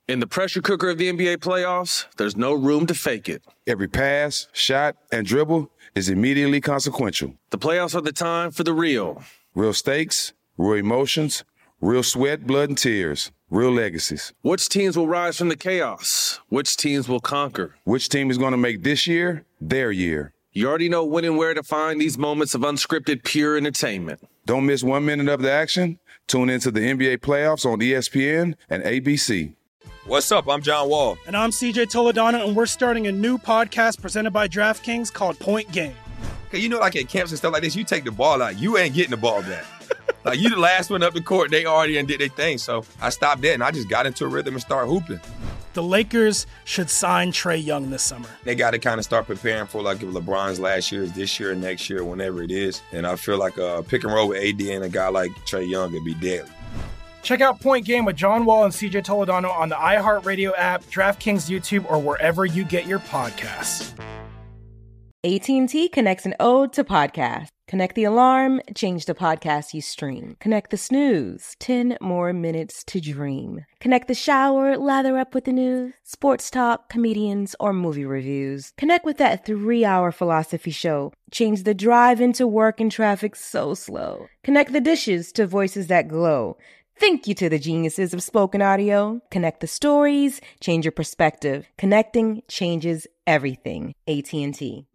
In the pressure cooker of the NBA playoffs, there's no room to fake it. Every pass, shot, and dribble is immediately consequential. The playoffs are the time for the real. Real stakes, real emotions, real sweat, blood, and tears, real legacies. Which teams will rise from the chaos? Which teams will conquer? Which team is going to make this year their year? You already know when and where to find these moments of unscripted, pure entertainment. Don't miss 1 minute of the action. Tune into the NBA playoffs on ESPN and ABC. What's up? I'm John Wall. And I'm CJ Toledano, and we're starting a new podcast presented by DraftKings called Point Game. Okay, you know, like at camps and stuff like this, you take the ball out, you ain't getting the ball back. Like, you the last one up the court, they already did their thing. So I stopped that, and I just got into a rhythm and started hooping. The Lakers should sign Trae Young this summer. They got to kind of start preparing for, like, if LeBron's last year is this year, next year, whenever it is. And I feel like a pick and roll with AD and a guy like Trae Young would be deadly. Check out Point Game with John Wall and CJ Toledano on the iHeartRadio app, DraftKings YouTube, or wherever you get your podcasts. AT&T connects an ode to podcasts. Connect the alarm, change the podcast you stream. Connect the snooze, 10 more minutes to dream. Connect the shower, lather up with the news, sports talk, comedians, or movie reviews. Connect with that 3-hour philosophy show. Change the drive into work and traffic so slow. Connect the dishes to voices that glow. Thank you to the geniuses of spoken audio. Connect the stories, change your perspective. Connecting changes everything. AT&T.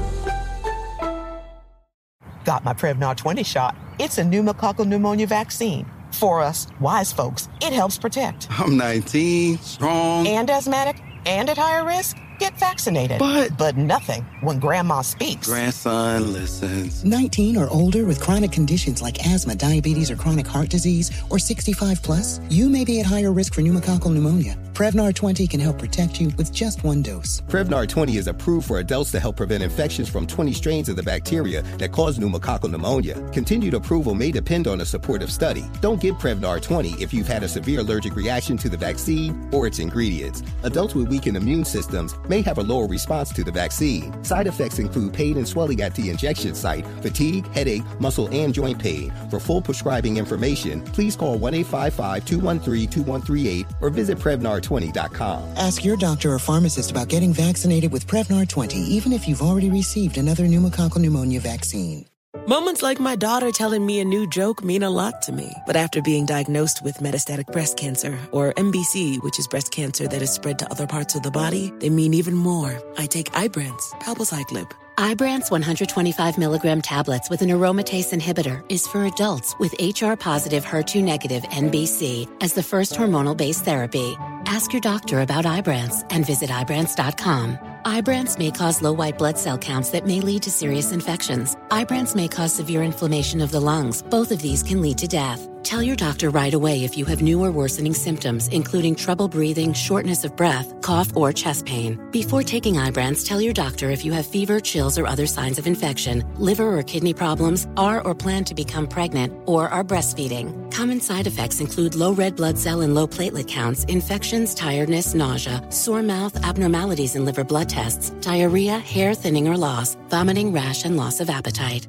Got my Prevnar 20 shot. It's a pneumococcal pneumonia vaccine. For us, wise folks, it helps protect. I'm 19, strong. And asthmatic, and at higher risk. Get vaccinated. But nothing when grandma speaks. Grandson listens. 19 or older with chronic conditions like asthma, diabetes, or chronic heart disease, or 65 plus, you may be at higher risk for pneumococcal pneumonia. Prevnar 20 can help protect you with just one dose. Prevnar 20 is approved for adults to help prevent infections from 20 strains of the bacteria that cause pneumococcal pneumonia. Continued approval may depend on a supportive study. Don't get Prevnar 20 if you've had a severe allergic reaction to the vaccine or its ingredients. Adults with weakened immune systems may have a lower response to the vaccine. Side effects include pain and swelling at the injection site, fatigue, headache, muscle, and joint pain. For full prescribing information, please call 1-855-213-2138 or visit Prevnar20.com. Ask your doctor or pharmacist about getting vaccinated with Prevnar 20, even if you've already received another pneumococcal pneumonia vaccine. Moments like my daughter telling me a new joke mean a lot to me. But after being diagnosed with metastatic breast cancer, or MBC, which is breast cancer that is spread to other parts of the body, they mean even more. I take Ibrance, palbociclib. Ibrance 125 milligram tablets with an aromatase inhibitor is for adults with HR-positive, HER2-negative MBC as the first hormonal-based therapy. Ask your doctor about Ibrance and visit Ibrance.com. Ibrance may cause low white blood cell counts that may lead to serious infections. Ibrance may cause severe inflammation of the lungs. Both of these can lead to death. Tell your doctor right away if you have new or worsening symptoms, including trouble breathing, shortness of breath, cough, or chest pain. Before taking Ibrance, tell your doctor if you have fever, chills, or other signs of infection, liver or kidney problems, are or plan to become pregnant, or are breastfeeding. Common side effects include low red blood cell and low platelet counts, infections, tiredness, nausea, sore mouth, abnormalities in liver blood tests, diarrhea, hair thinning or loss, vomiting, rash, and loss of appetite.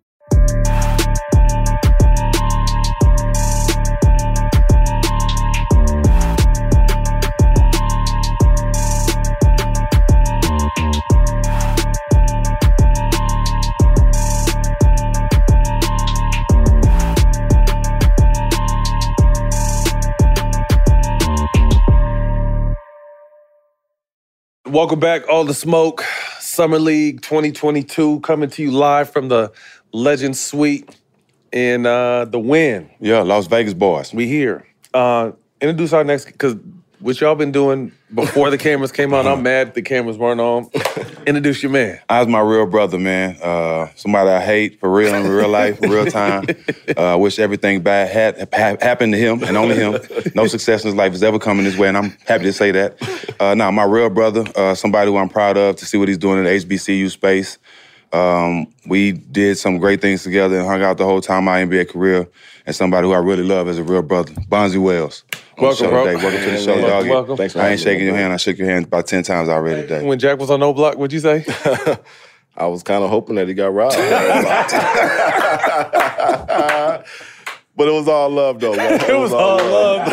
Welcome back, All the Smoke, Summer League 2022, coming to you live from the Legend Suite in the Wynn. Yeah, Las Vegas boys. We here. Introduce our next, because what y'all been doing before the cameras came on, I'm mad the cameras weren't on. Introduce your man. I was my real brother, man. Somebody I hate for real in real life, real time. Wish everything bad had happened to him and only him. No success in his life is ever coming his way, and I'm happy to say that. My real brother, somebody who I'm proud of to see what he's doing in the HBCU space. We did some great things together and hung out the whole time of my NBA career, and somebody who I really love as a real brother, Bonzi Wells. Welcome, bro. Welcome to the show, dog. Welcome. Thanks for I ain't shaking your hand. I shook your hand about 10 times already today. When Jack was on No Block, what'd you say? I was kind of hoping that he got robbed. But it was all love, though. It was all love, though.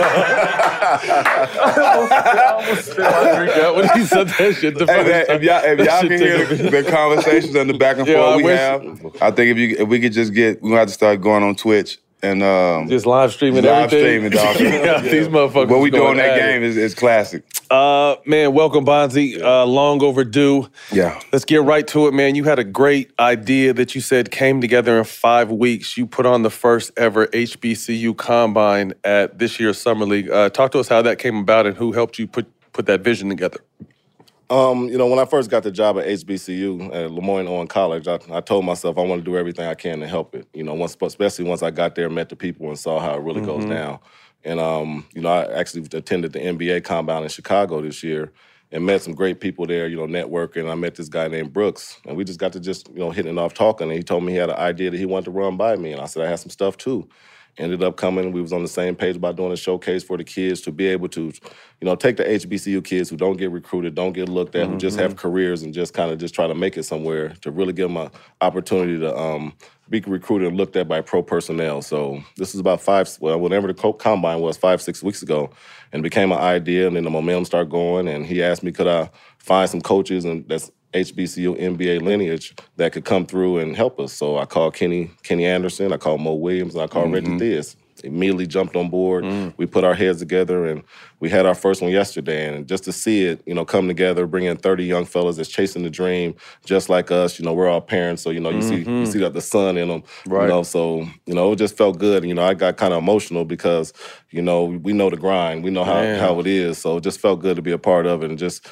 I almost spit my drink out when he said that shit. If y'all can hear the conversations and the back and forth we have, I think if we could just we're going to have to start going on Twitch and just live streaming everything. Dog. These motherfuckers. What we do on that game is classic. Man, welcome, Bonzi. Long overdue. Yeah. Let's get right to it, man. You had a great idea that you said came together in 5 weeks. You put on the first ever HBCU Combine at this year's Summer League. Talk to us how that came about and who helped you put that vision together. When I first got the job at HBCU at LeMoyne-Owen College, I told myself I want to do everything I can to help it. Especially once I got there, met the people, and saw how it really goes down. And, I actually attended the NBA Combine in Chicago this year and met some great people there, networking. I met this guy named Brooks, and we just got to hitting it off talking. And he told me he had an idea that he wanted to run by me. And I said I had some stuff, too. Ended up coming. We was on the same page about doing a showcase for the kids to be able to, take the HBCU kids who don't get recruited, don't get looked at, who just have careers and just kind of just try to make it somewhere, to really give them an opportunity to be recruited and looked at by pro personnel. So this is about whenever the Combine was, 5-6 weeks ago, and it became an idea, and then the momentum started going, and he asked me could I find some coaches and that's HBCU NBA lineage that could come through and help us. So I called Kenny Anderson, I called Mo Williams, and I called Reggie Theus. Immediately jumped on board. We put our heads together, and we had our first one yesterday. And just to see it, come together, bring in 30 young fellas that's chasing the dream, just like us. We're all parents, so you see that the sun in them. Right. So it just felt good. And I got kind of emotional because we know the grind, we know how it is. So it just felt good to be a part of it, and just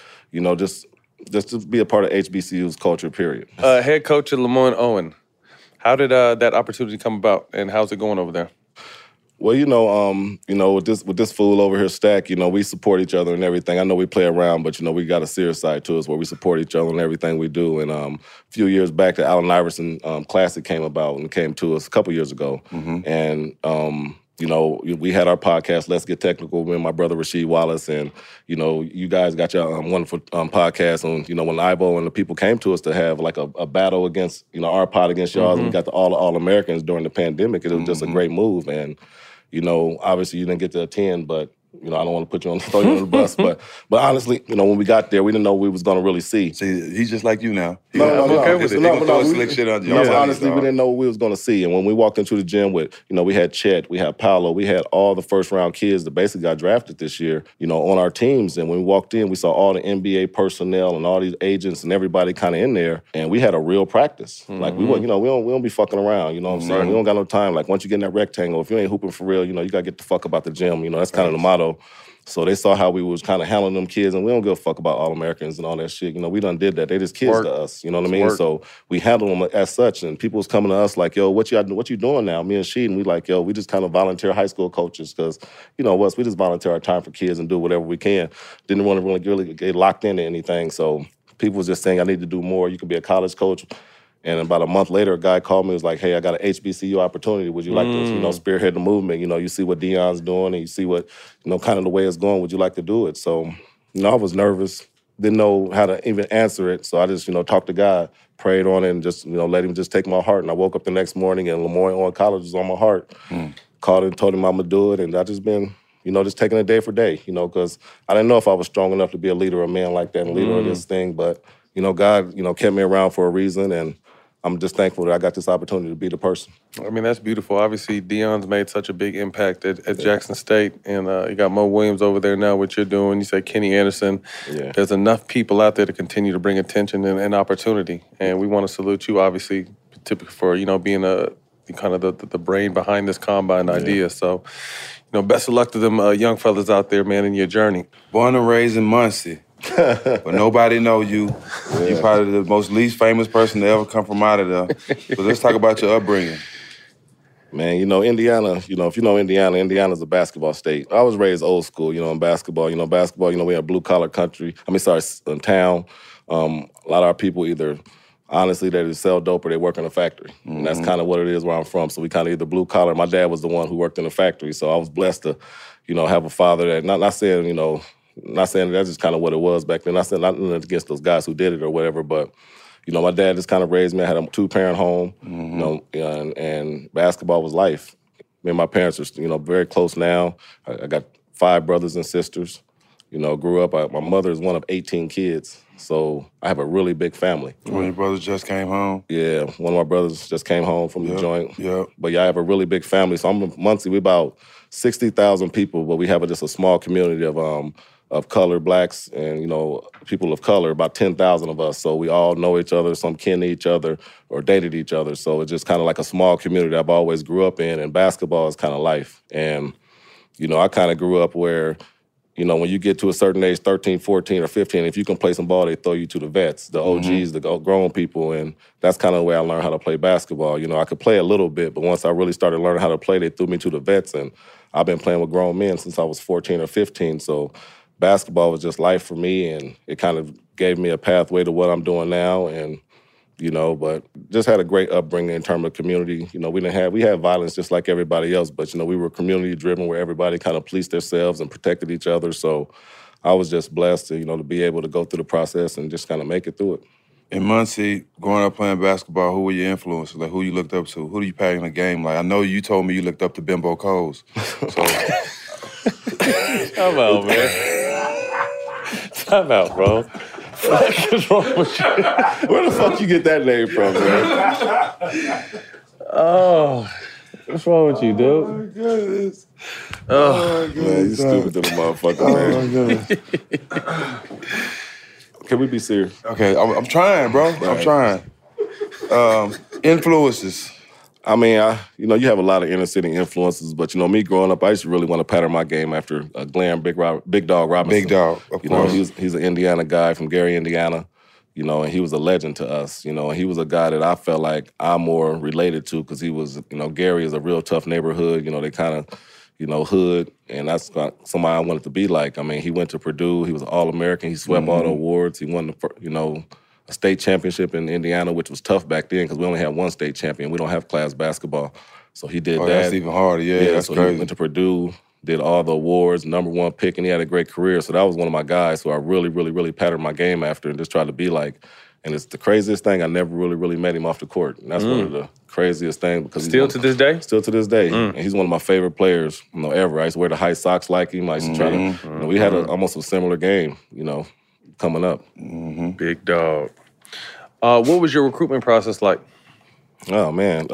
to be a part of HBCU's culture, period. Head coach at LeMoyne-Owen, how did that opportunity come about, and how's it going over there? Well, with this fool over here, Stack, we support each other and everything. I know we play around, but, we got a serious side to us where we support each other and everything we do. And a few years back, the Allen Iverson Classic came about and came to us a couple years ago. And, we had our podcast, Let's Get Technical, me and my brother Rasheed Wallace, and, you guys got your wonderful podcast on, when Ivo and the people came to us to have like a battle against, our pod against y'all, and we got the All-Americans during the pandemic. It was just a great move. And, obviously you didn't get to attend, but, I don't want to throw you on the bus, but honestly, when we got there, we didn't know what we was going to really see. See, he's just like you now. No. Slick shit on you. Honestly, we didn't know what we was going to see. And when we walked into the gym with, we had Chet, we had Paolo, we had all the first-round kids that basically got drafted this year, on our teams. And when we walked in, we saw all the NBA personnel and all these agents and everybody kind of in there. And we had a real practice. Like, we don't be fucking around, you know what I'm saying? We don't got no time. Like, once you get in that rectangle, if you ain't hooping for real, you got to get the fuck about the gym. That's kind of the motto. So they saw how we was kind of handling them kids, and we don't give a fuck about All-Americans and all that shit. We done did that. They just kids to us, you know what I mean? So we handle them as such, and people was coming to us like, yo, what you doing now? Me and Sheed, and we like, yo, we just kind of volunteer high school coaches because, we just volunteer our time for kids and do whatever we can. Didn't want to really get locked into anything. So people was just saying, I need to do more. You could be a college coach. And about a month later, a guy called me and was like, hey, I got an HBCU opportunity. Would you like to, spearhead the movement? You see what Deion's doing and you see what, kind of the way it's going. Would you like to do it? So, I was nervous. Didn't know how to even answer it. So I just, talked to God, prayed on it, and just, let him just take my heart. And I woke up the next morning and LeMoyne-Owen College was on my heart. Called him, told him I'm going to do it. And I just been, just taking it day for day, because I didn't know if I was strong enough to be a leader, a man like that, and a leader of this thing. But, God, kept me around for a reason. And I'm just thankful that I got this opportunity to be the person. I mean, that's beautiful. Obviously, Deion's made such a big impact at Jackson State, and you got Mo Williams over there now, what you're doing. You say Kenny Anderson. Yeah. There's enough people out there to continue to bring attention and opportunity, and we want to salute you, obviously, for, being kind of the brain behind this Combine idea. So, best of luck to them young fellas out there, man, in your journey. Born and raised in Muncie. But nobody know you. Yeah. You're probably the most least famous person to ever come from out of there. So let's talk about your upbringing. Man, Indiana, if you know Indiana, Indiana's a basketball state. I was raised old school, in basketball. We a blue-collar town. A lot of our people either, honestly, they just sell dope or they work in a factory. And that's kind of what it is where I'm from. So we kind of either blue-collar. My dad was the one who worked in a factory. So I was blessed to, have a father that, not saying, not saying that's just kind of what it was back then. Not saying nothing against those guys who did it or whatever, but, my dad just kind of raised me. I had a two-parent home, and basketball was life. Me and my parents are, very close now. I got 5 brothers and sisters. Grew up, my mother is one of 18 kids, so I have a really big family. One of your brothers just came home? Yeah, one of my brothers just came home from the joint. Yeah. But yeah, I have a really big family. So I'm Muncie, we're about 60,000 people, but we have just a small community of color, blacks, and, people of color, about 10,000 of us. So we all know each other, some kin to each other, or dated each other. So it's just kind of like a small community I've always grew up in, and basketball is kind of life. And, I kind of grew up where, when you get to a certain age, 13, 14, or 15, if you can play some ball, they throw you to the vets, the OGs, the grown people, and that's kind of the way I learned how to play basketball. I could play a little bit, but once I really started learning how to play, they threw me to the vets, and I've been playing with grown men since I was 14 or 15, so basketball was just life for me, and it kind of gave me a pathway to what I'm doing now, and but just had a great upbringing in terms of community. We had violence just like everybody else, but, we were community driven where everybody kind of policed themselves and protected each other. So I was just blessed to, to be able to go through the process and just kind of make it through it. In Muncie, growing up playing basketball, who were your influences? Like, who you looked up to? Who do you pattern in the game? Like, I know you told me you looked up to Bimbo Coles. So. Time out, man. Time out, bro. What is wrong with you? Where the fuck you get that name from, man? Oh, what's wrong with you, dude? Oh, my goodness. Oh, my man, you stupid little motherfucker, man. My goodness. Can we be serious? Okay, I'm trying, bro. Right. I'm trying. Influences. I mean, you have a lot of inner city influences, but me growing up, I used to really want to pattern my game after Glenn Big Dog Robinson. Big Dog, of course. He's an Indiana guy from Gary, Indiana, and he was a legend to us, and he was a guy that I felt like I'm more related to because he was, Gary is a real tough neighborhood, they kind of, hood, and that's somebody I wanted to be like. I mean, he went to Purdue, he was an All-American, he swept all the awards, he won a state championship in Indiana, which was tough back then because we only had one state champion. We don't have class basketball. So he did that. That's even harder. Yeah, that's so crazy. He went to Purdue, did all the awards, #1 pick, and he had a great career. So that was one of my guys who I really, really, really patterned my game after and just tried to be like. And it's the craziest thing. I never really, really met him off the court. And that's one of the craziest things. Because Still to this day? Still to this day. And he's one of my favorite players, ever. I used to wear the high socks like him. I used to try to, we had almost a similar game, coming up. Big Dog. What was your recruitment process like? Oh, man.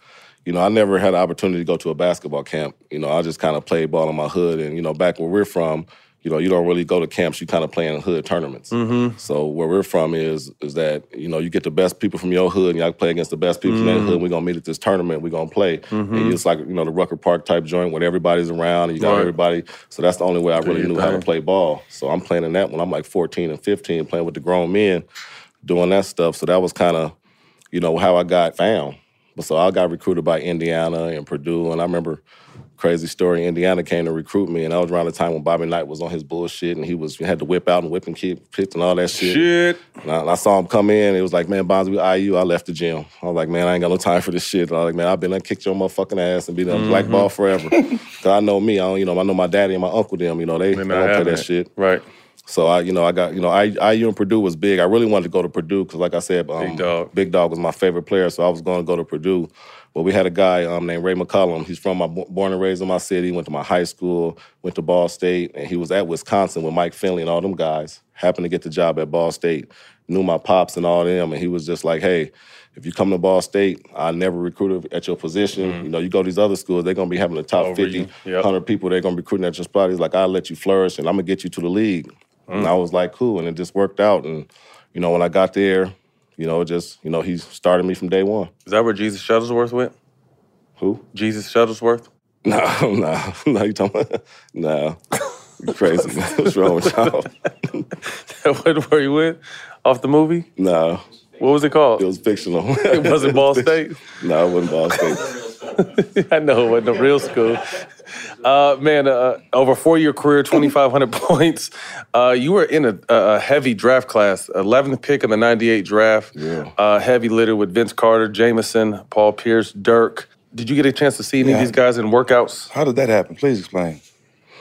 I never had an opportunity to go to a basketball camp. I just kind of played ball in my hood. And, back where we're from, you don't really go to camps. You kind of play in hood tournaments. So where we're from is that, you get the best people from your hood and you play against the best people from that hood. We're going to meet at this tournament. We're going to play. And it's like, the Rucker Park type joint when everybody's around and you got everybody. So that's the only way I really knew how to play ball. So I'm playing in that when I'm like 14 and 15, playing with the grown men, doing that stuff. So that was kind of, how I got found. So I got recruited by Indiana and Purdue. And I remember, crazy story, Indiana came to recruit me. And that was around the time when Bobby Knight was on his bullshit. And he had to whip out and whip and kick pits and all that shit. And I saw him come in. It was like, man, Bonds, we IU. I left the gym. I was like, man, I ain't got no time for this shit. I was like, man, I've been there, kicked your motherfucking ass and been on black ball forever. Because I know me. I know my daddy and my uncle them. They don't play that shit. Right. So I got, IU and Purdue was big. I really wanted to go to Purdue because, like I said, Big Dog was my favorite player, so I was going to go to Purdue. But we had a guy named Ray McCollum. He's from born and raised in my city, went to my high school, went to Ball State, and he was at Wisconsin with Mike Finley and all them guys. Happened to get the job at Ball State, knew my pops and all them, and he was just like, hey, if you come to Ball State, I never recruited at your position. You go to these other schools, they're going to be having the top 50, 100 people. They're going to be recruiting at your spot. He's like, I'll let you flourish, and I'm going to get you to the league. And I was like, cool, and it just worked out. And, when I got there, he started me from day one. Is that where Jesus Shuttlesworth went? Who? Jesus Shuttlesworth? No, you talking about? No. You crazy, man. What's wrong with y'all? That wasn't where he went? Off the movie? No. What was it called? It was fictional. It wasn't Ball State? No, it wasn't Ball State. I know it wasn't a real school. Over a 4-year career, 2,500 points. You were in a heavy draft class, 11th pick in the 98 draft. Yeah. Heavy litter with Vince Carter, Jameson, Paul Pierce, Dirk. Did you get a chance to see any of these guys in workouts? How did that happen? Please explain.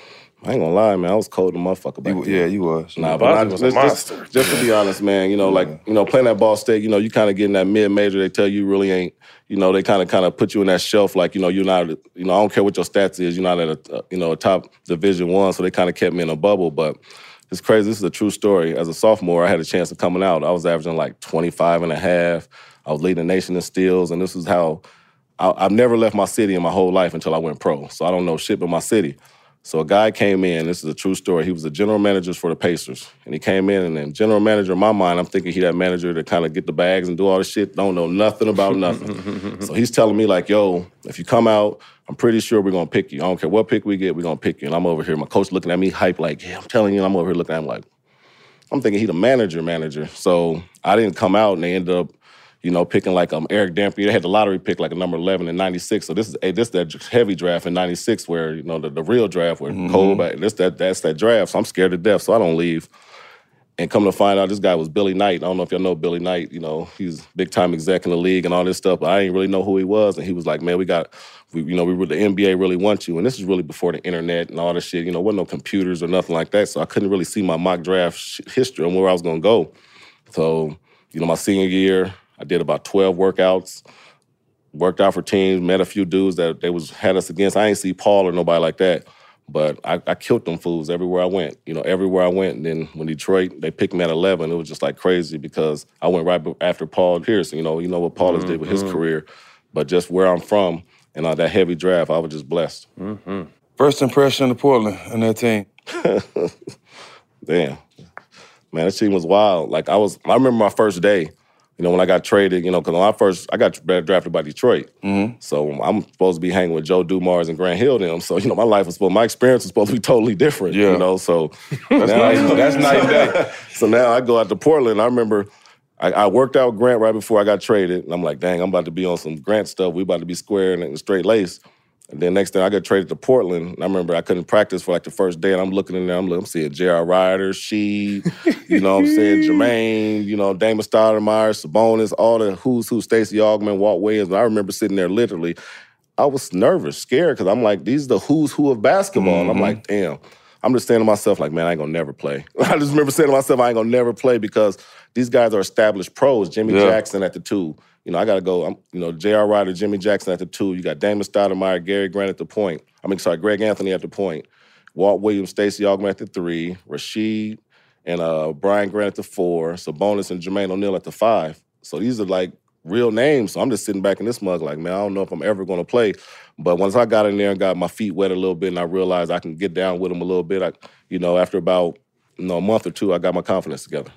I ain't gonna lie, man. I was cold as a motherfucker back then. Yeah, you was. Nah, but was a monster. Just to be honest, man, playing at Ball State, you kind of get in that mid-major. They tell you really ain't, they kind of put you in that shelf like, you're not, I don't care what your stats is, you're not at a top Division I, so they kind of kept me in a bubble. But it's crazy. This is a true story. As a sophomore, I had a chance of coming out. I was averaging like 25 and a half. I was leading the nation in steals, and this is how I've never left my city in my whole life until I went pro. So I don't know shit but my city. So a guy came in, this is a true story, he was the general manager for the Pacers. And he came in, and then general manager, in my mind, I'm thinking he that manager to kind of get the bags and do all this shit, don't know nothing about nothing. So he's telling me like, yo, if you come out, I'm pretty sure we're going to pick you. I don't care what pick we get, we're going to pick you. And I'm over here, my coach looking at me hype like, yeah, I'm telling you, and I'm over here looking at him like, I'm thinking he the manager. So I didn't come out, and they ended up, picking like Eric Dampier. They had the lottery pick like a number 11 in 96. So this is that heavy draft in 96 where, the real draft where Cole back. That's that draft. So I'm scared to death, so I don't leave. And come to find out, this guy was Billy Knight. I don't know if y'all know Billy Knight. He's big-time exec in the league and all this stuff, but I didn't really know who he was. And he was like, man, the NBA really want you. And this is really before the internet and all this shit. Wasn't no computers or nothing like that, so I couldn't really see my mock draft history on where I was going to go. So, my senior year, I did about 12 workouts, worked out for teams, met a few dudes that had us against. I ain't see Paul or nobody like that, but I killed them fools everywhere I went. Everywhere I went. And then when Detroit, they picked me at 11, it was just like crazy because I went right after Paul Pierce. You know what Paul has did with his career. But just where I'm from and that heavy draft, I was just blessed. First impression of Portland and that team? Damn. Man, that team was wild. Like, I remember my first day, when I got traded, because I got drafted by Detroit. So I'm supposed to be hanging with Joe Dumars and Grant Hill them. So, my experience was supposed to be totally different, so. That's nice day. So now I go out to Portland. I remember I worked out with Grant right before I got traded. And I'm like, dang, I'm about to be on some Grant stuff. We about to be square and straight lace. And then next thing, I got traded to Portland. And I remember I couldn't practice for like the first day. And I'm looking in there, I'm seeing J.R. Ryder, Sheed, Jermaine, Damon Stoudemire, Sabonis, all the who's who, Stacey Augmon, Walt Williams. And I remember sitting there literally, I was nervous, scared, because I'm like, these are the who's who of basketball. And I'm like, damn. I'm just saying to myself, like, man, I ain't gonna never play. I just remember saying to myself, I ain't gonna never play because these guys are established pros. Jimmy Jackson at the 2. I got to go, J.R. Ryder, Jimmy Jackson at the 2. You got Damon Stoudemire, Gary Grant at the point. Greg Anthony at the point. Walt Williams, Stacey Augmon at the 3. Rasheed and Brian Grant at the 4. Sabonis and Jermaine O'Neal at the 5. So these are like real names. So I'm just sitting back in this mug like, man, I don't know if I'm ever going to play. But once I got in there and got my feet wet a little bit and I realized I can get down with them a little bit, after about a month or 2, I got my confidence together.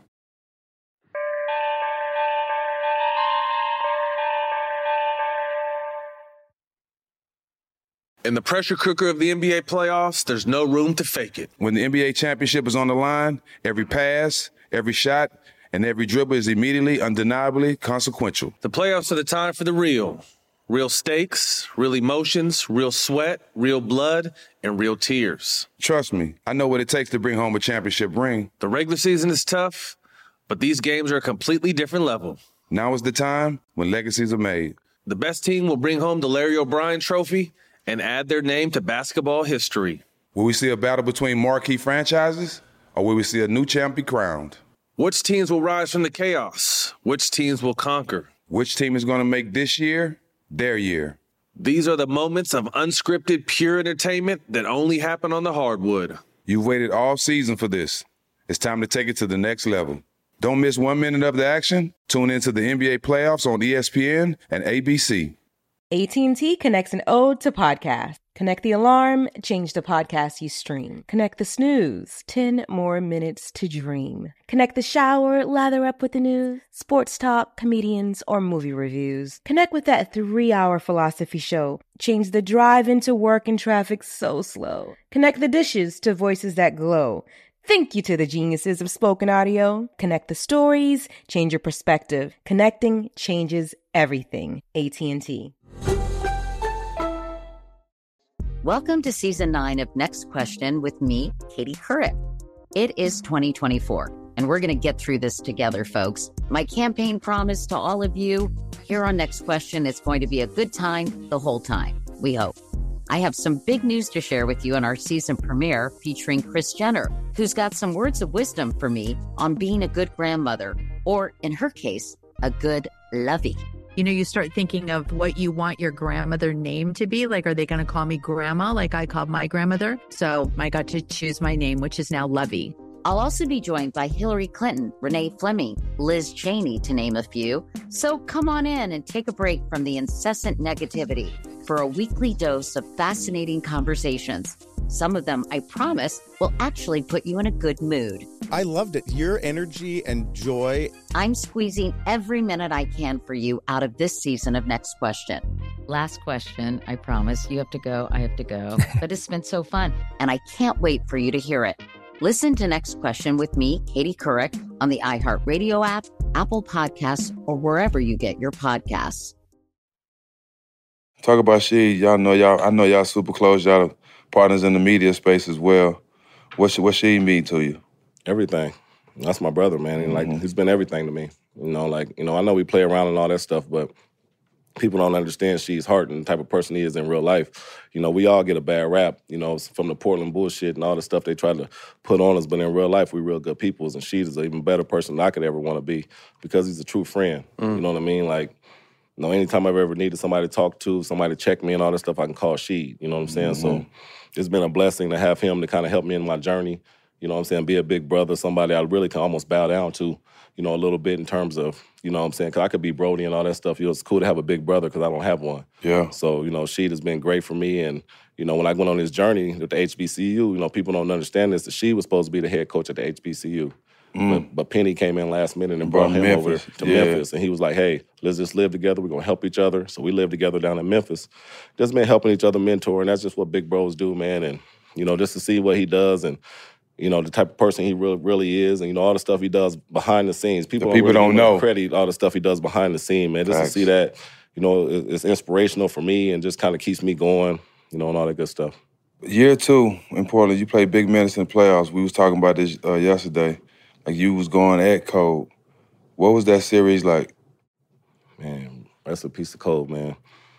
In the pressure cooker of the NBA playoffs, there's no room to fake it. When the NBA championship is on the line, every pass, every shot, and every dribble is immediately, undeniably consequential. The playoffs are the time for the real. Real stakes, real emotions, real sweat, real blood, and real tears. Trust me, I know what it takes to bring home a championship ring. The regular season is tough, but these games are a completely different level. Now is the time when legacies are made. The best team will bring home the Larry O'Brien Trophy and add their name to basketball history. Will we see a battle between marquee franchises, or will we see a new champ be crowned? Which teams will rise from the chaos? Which teams will conquer? Which team is going to make this year their year? These are the moments of unscripted, pure entertainment that only happen on the hardwood. You've waited all season for this. It's time to take it to the next level. Don't miss 1 minute of the action. Tune into the NBA playoffs on ESPN and ABC. AT&T connects an ode to podcast. Connect the alarm, change the podcast you stream. Connect the snooze, 10 more minutes to dream. Connect the shower, lather up with the news, sports talk, comedians, or movie reviews. Connect with that 3-hour philosophy show. Change the drive into work and traffic so slow. Connect the dishes to voices that glow. Thank you to the geniuses of spoken audio. Connect the stories, change your perspective. Connecting changes everything. AT&T. Welcome to Season 9 of Next Question with me, Katie Couric. It is 2024, and we're going to get through this together, folks. My campaign promise to all of you, here on Next Question, it's going to be a good time the whole time, we hope. I have some big news to share with you on our season premiere featuring Kris Jenner, who's got some words of wisdom for me on being a good grandmother, or in her case, a good lovey. You know, you start thinking of what you want your grandmother name to be. Like, are they going to call me grandma like I called my grandmother? So I got to choose my name, which is now Lovey. I'll also be joined by Hillary Clinton, Renee Fleming, Liz Cheney, to name a few. So come on in and take a break from the incessant negativity for a weekly dose of fascinating conversations. Some of them, I promise, will actually put you in a good mood. I loved it. Your energy and joy. I'm squeezing every minute I can for you out of this season of Next Question. Last question, I promise. You have to go, I have to go. But it's been so fun, and I can't wait for you to hear it. Listen to Next Question with me, Katie Couric, on the iHeartRadio app, Apple Podcasts, or wherever you get your podcasts. Talk about Sheed. I know y'all super close. Y'all partners in the media space as well. What Sheed mean to you? Everything. That's my brother, man. And he's been everything to me. I know we play around and all that stuff, but people don't understand Sheed's heart and the type of person he is in real life. We all get a bad rap, from the Portland bullshit and all the stuff they try to put on us, but in real life, we're real good people, and Sheed is an even better person than I could ever want to be because he's a true friend. You know what I mean? Anytime I've ever needed somebody to talk to, somebody to check me and all that stuff, I can call Sheed. You know what I'm saying? So it's been a blessing to have him to kind of help me in my journey. You know what I'm saying? Be a big brother, somebody I really can almost bow down to, a little bit in terms of, you know what I'm saying? Because I could be Brody and all that stuff. It's cool to have a big brother because I don't have one. Yeah. So, Sheed has been great for me. And, when I went on this journey with the HBCU, people don't understand this, that Sheed was supposed to be the head coach at the HBCU. But Penny came in last minute and brought him over to Memphis. And he was like, hey, let's just live together. We're going to help each other. So we live together down in Memphis. Just been helping each other, mentor. And that's just what big bros do, man. And, just to see what he does and, the type of person he really is and, all the stuff he does behind the scenes. People don't know. Credit all the stuff he does behind the scene, man. Just to see that, it's inspirational for me and just kind of keeps me going, and all that good stuff. Year 2 in Portland, you played big minutes in the playoffs. We was talking about this yesterday. You was going at Code. What was that series like? Man, that's a piece of code, man.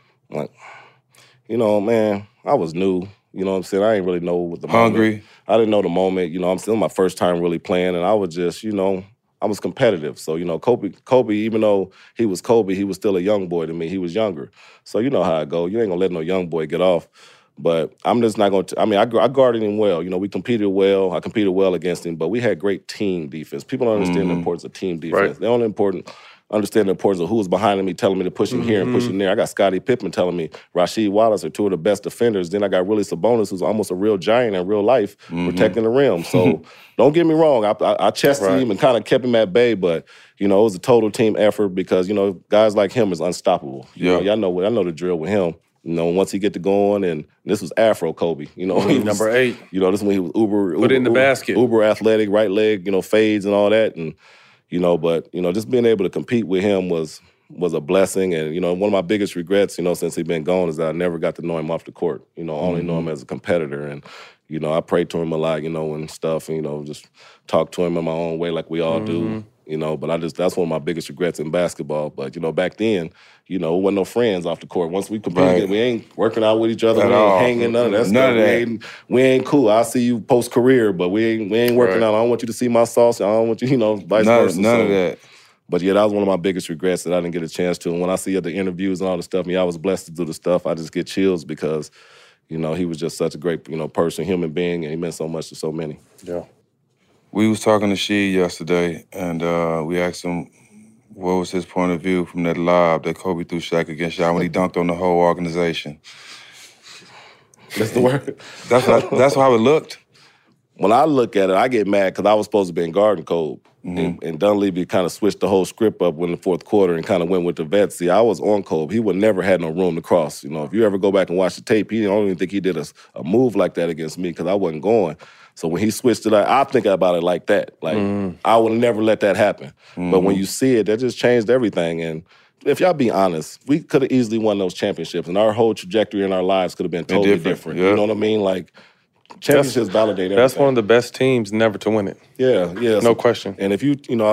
Man, I was new. You know what I'm saying? I didn't really know what the hungry. Moment. I didn't know the moment. I'm still my first time really playing, and I was just, I was competitive. So, Kobe, even though he was Kobe, he was still a young boy to me. He was younger. So you know how it go. You ain't gonna let no young boy get off. But I'm just not going to, I guarded him well. We competed well. I competed well against him, but we had great team defense. People don't understand the importance of team defense. Right. They don't understand the importance of who was behind me telling me to push him here and push him there. I got Scottie Pippen telling me Rasheed Wallace are two of the best defenders. Then I got Willie Sabonis, who's almost a real giant in real life, protecting the rim. So don't get me wrong. I chested him and kind of kept him at bay, but, it was a total team effort because, guys like him is unstoppable. I know the drill with him. Once he get to going, and this was Afro Kobe. He was, number 8. This is when he was Put it in the basket. Uber athletic, right leg, fades and all that, and but just being able to compete with him was a blessing, and one of my biggest regrets, since he's been gone, is that I never got to know him off the court. Only know him as a competitor, and I prayed to him a lot, and stuff, and just talk to him in my own way like we all do. But that's one of my biggest regrets in basketball. But, back then, it wasn't no friends off the court. Once we competed, we ain't working out with each other. We ain't hanging, none of that stuff. We ain't cool. I'll see you post-career, but we ain't working out. I don't want you to see my sauce. I don't want you, vice versa. None of that. But, that was one of my biggest regrets that I didn't get a chance to. And when I see the interviews and all the stuff, I was blessed to do the stuff. I just get chills because, he was just such a great, person, human being, and he meant so much to so many. Yeah. We was talking to Sheed yesterday, and we asked him what was his point of view from that lob that Kobe threw Shaq against y'all when he dunked on the whole organization. That's the word. That's how it looked. When I look at it, I get mad because I was supposed to be in guarding Kobe. And Dunleavy kind of switched the whole script up in the fourth quarter and kind of went with the vets. See, I was on Kobe. He would never had no room to cross. If you ever go back and watch the tape, I don't even think he did a move like that against me because I wasn't going. So when he switched it up, I think about it like that. I would never let that happen. But when you see it, that just changed everything. And if y'all be honest, we could have easily won those championships, and our whole trajectory in our lives could have been totally different. Yeah. You know what I mean? championships validate everything. That's one of the best teams never to win it. Yeah. No question. And if you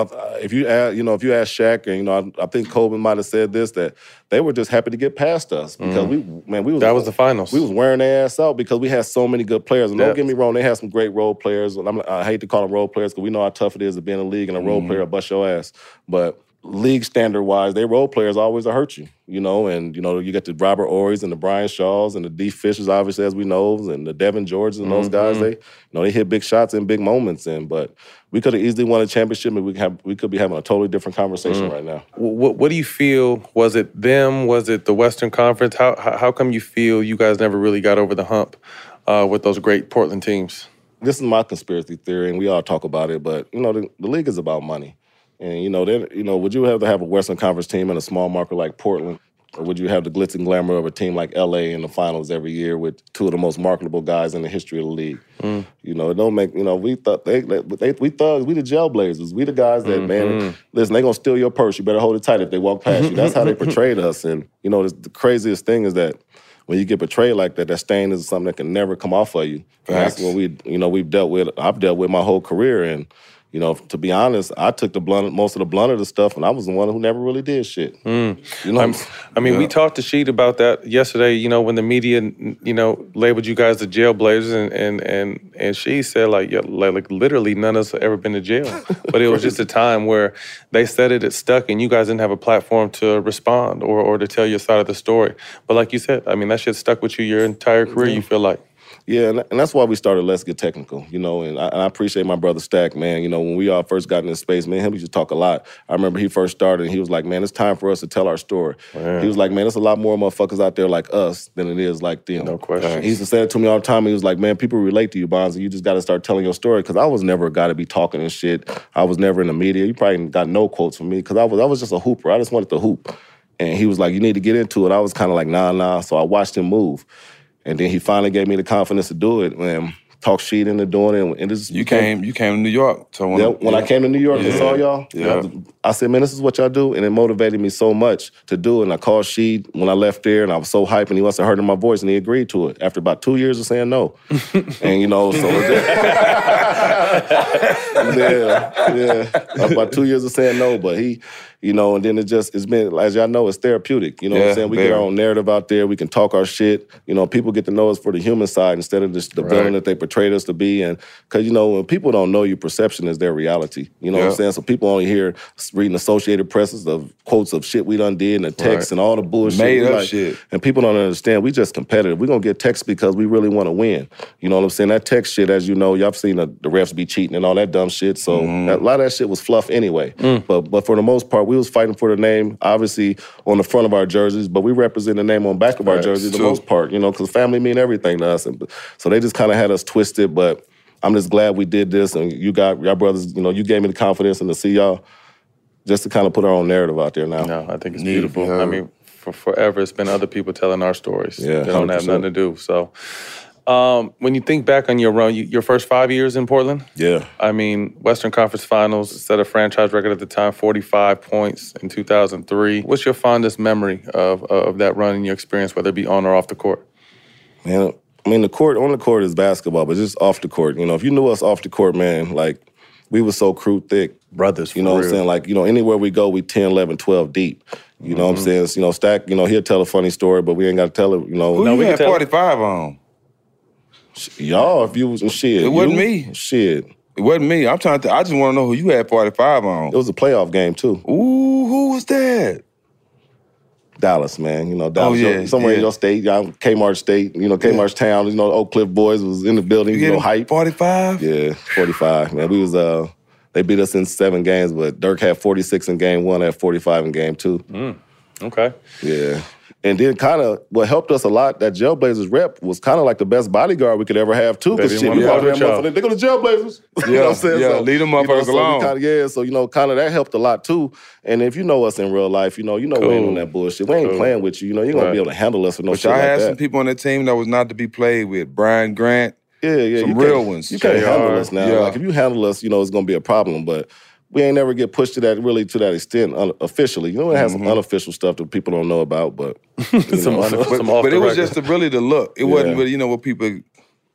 ask Shaq, and I think Kobe might have said this, that they were just happy to get past us because that was the finals. We was wearing their ass out because we had so many good players. And don't get me wrong, they had some great role players. And I hate to call them role players because we know how tough it is to be in a league and a role player will bust your ass. But league standard wise, their role players always will hurt you, and you get the Robert Ory's and the Brian Shaws and the D Fishers, obviously, as we know, and the Devin Georges and those guys. They hit big shots in big moments, but we could have easily won a championship, and we could be having a totally different conversation right now. What do you feel? Was it them? Was it the Western Conference? How come you feel you guys never really got over the hump with those great Portland teams? This is my conspiracy theory, and we all talk about it, but the league is about money. And, would you have to have a Western Conference team in a small market like Portland? Or would you have the glitz and glamour of a team like L.A. in the finals every year with two of the most marketable guys in the history of the league? It don't make, we thought we thugs, we the jailblazers. We the guys that, man, listen, they going to steal your purse. You better hold it tight if they walk past you. That's how they portrayed us. And, the craziest thing is that when you get portrayed like that, that stain is something that can never come off of you. And that's what I've dealt with my whole career. And, to be honest, I took most of the blunt of the stuff, and I was the one who never really did shit. We talked to Sheet about that yesterday. When the media, labeled you guys the jailblazers, and she said like literally none of us have ever been to jail, but it was just a time where they said it stuck, and you guys didn't have a platform to respond or to tell your side of the story. But like you said, that shit stuck with you your entire career. You feel like. Yeah, and that's why we started Let's Get Technical, and I appreciate my brother Stack, man. When we all first got in this space, man, him used to talk a lot. I remember he first started, and he was like, man, it's time for us to tell our story. Man. He was like, man, there's a lot more motherfuckers out there like us than it is like them. No question. He used to say it to me all the time. He was like, man, people relate to you, Bonds, and you just got to start telling your story, because I was never a guy to be talking and shit. I was never in the media. You probably got no quotes from me, because I was just a hooper. I just wanted to hoop. And he was like, you need to get into it. I was kind of like, nah. So I watched him move. And then he finally gave me the confidence to do it, and talk Sheet into doing it. And this you came to New York. So when I came to New York and saw y'all, I said, man, this is what y'all do. And it motivated me so much to do it. And I called Sheet when I left there, and I was so hyped, and he must have heard in my voice, and he agreed to it after about 2 years of saying no. And, after about 2 years of saying no, but he, and then it's been, as y'all know, it's therapeutic. What I'm saying? We get our own narrative out there. We can talk our shit. People get to know us for the human side instead of just the villain that they portrayed us to be. And because, when people don't know you, perception is their reality. What I'm saying? So people only hear reading Associated Presses of quotes of shit we done did and the texts and all the bullshit. Made up shit. And people don't understand. We just competitive. We're going to get texts because we really want to win. You know what I'm saying? That text shit, as you know, y'all have seen the refs be cheating and all that dumb shit. So a lot of that shit was fluff anyway. But for the most part, we was fighting for the name, obviously, on the front of our jerseys, but we represent the name on the back of our jerseys the most part, because family mean everything to us. And so they just kind of had us twisted, but I'm just glad we did this, and you got y'all brothers, you gave me the confidence and to see y'all just to kind of put our own narrative out there now. No, I think it's beautiful. Yeah. For forever, it's been other people telling our stories. Yeah, they don't 100%. Have nothing to do. So when you think back on your run, your first 5 years in Portland, Western Conference Finals, set a franchise record at the time, 45 points in 2003. What's your fondest memory of that run and your experience, whether it be on or off the court? Man, on the court is basketball, but just off the court, if you knew us off the court, man, like, we were so crew thick. Brothers, you know what I'm saying? Like, anywhere we go, we 10, 11, 12 deep. You know what I'm saying? Stack, he'll tell a funny story, but we ain't got to tell it, Who you had 45 on? Y'all, if you was in shit. It wasn't me. Shit. It wasn't me. I just want to know who you had 45 on. It was a playoff game, too. Ooh, who was that? Dallas, man. Dallas, somewhere in your state, Kmart State, Kmart's town, Oak Cliff boys was in the building, hype. 45? Yeah, 45, man. We was, they beat us in 7 games, but Dirk had 46 in game 1, had 45 in game 2. Okay. Yeah. And then kind of what helped us a lot, that Jailblazers rep was kind of like the best bodyguard we could ever have, too. Because shit, we brought them motherfuckers, they go to Jailblazers. You know what I'm saying? Yeah, so, leave them motherfuckers alone. So kind of that helped a lot, too. And if you know us in real life, cool. We ain't on that bullshit. We ain't playing with you. You're going to be able to handle us with no shit like that. But y'all had some people on that team that was not to be played with. Brian Grant. Yeah. Some real ones. You can't handle us now. Like, if you handle us, it's going to be a problem. But we ain't never get pushed to that extent officially. It has some unofficial stuff that people don't know about, but but it was just really the look. It wasn't really, what people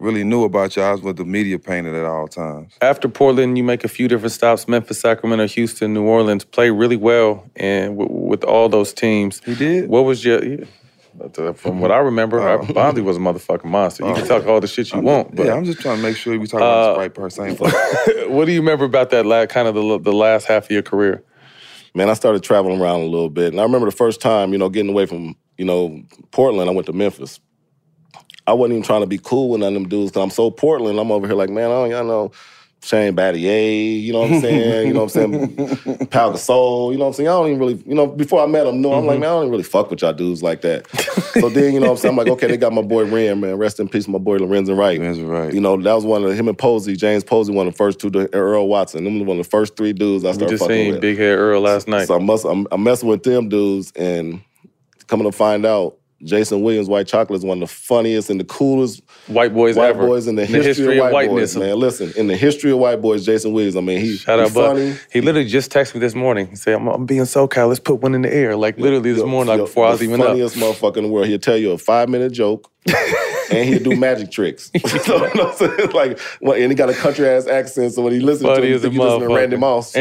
really knew about you. I was with the media painted at all times. After Portland, you make a few different stops, Memphis, Sacramento, Houston, New Orleans, play really well and with all those teams. He did? What was your... From what I remember, Bonzi was a motherfucking monster. You can talk all the shit you want, but... Yeah, I'm just trying to make sure we talk about the right person. What do you remember about that the last half of your career? Man, I started traveling around a little bit. And I remember the first time, getting away from, Portland, I went to Memphis. I wasn't even trying to be cool with none of them dudes because I'm so Portland. I'm over here like, man, y'all know Shane Battier, you know what I'm saying? Pau Gasol, you know what I'm saying? I don't even really, before I met him, I'm like, man, I don't even really fuck with y'all dudes like that. So then, what I'm saying? I'm like, okay, they got my boy Ren, man. Rest in peace, my boy Lorenzen Wright. That was one of him and Posey, James Posey, one of the first two, Earl Watson. Them was one of the first three dudes I started fucking with. We just seen Big Head Earl last night. So I'm messing with them dudes and coming to find out, Jason Williams, White Chocolate, is one of the funniest and the coolest white boys in the history of white boys, man. Listen, in the history of white boys, Jason Williams, he's funny. He literally just texted me this morning. He said, I'm being SoCal, let's put one in the air. Like literally this morning, before I was even up. The funniest motherfucker in the world. He'll tell you a 5-minute joke and he'll do magic tricks. And he got a country-ass accent, so when he listens to him, you think he listen to Randy Moss.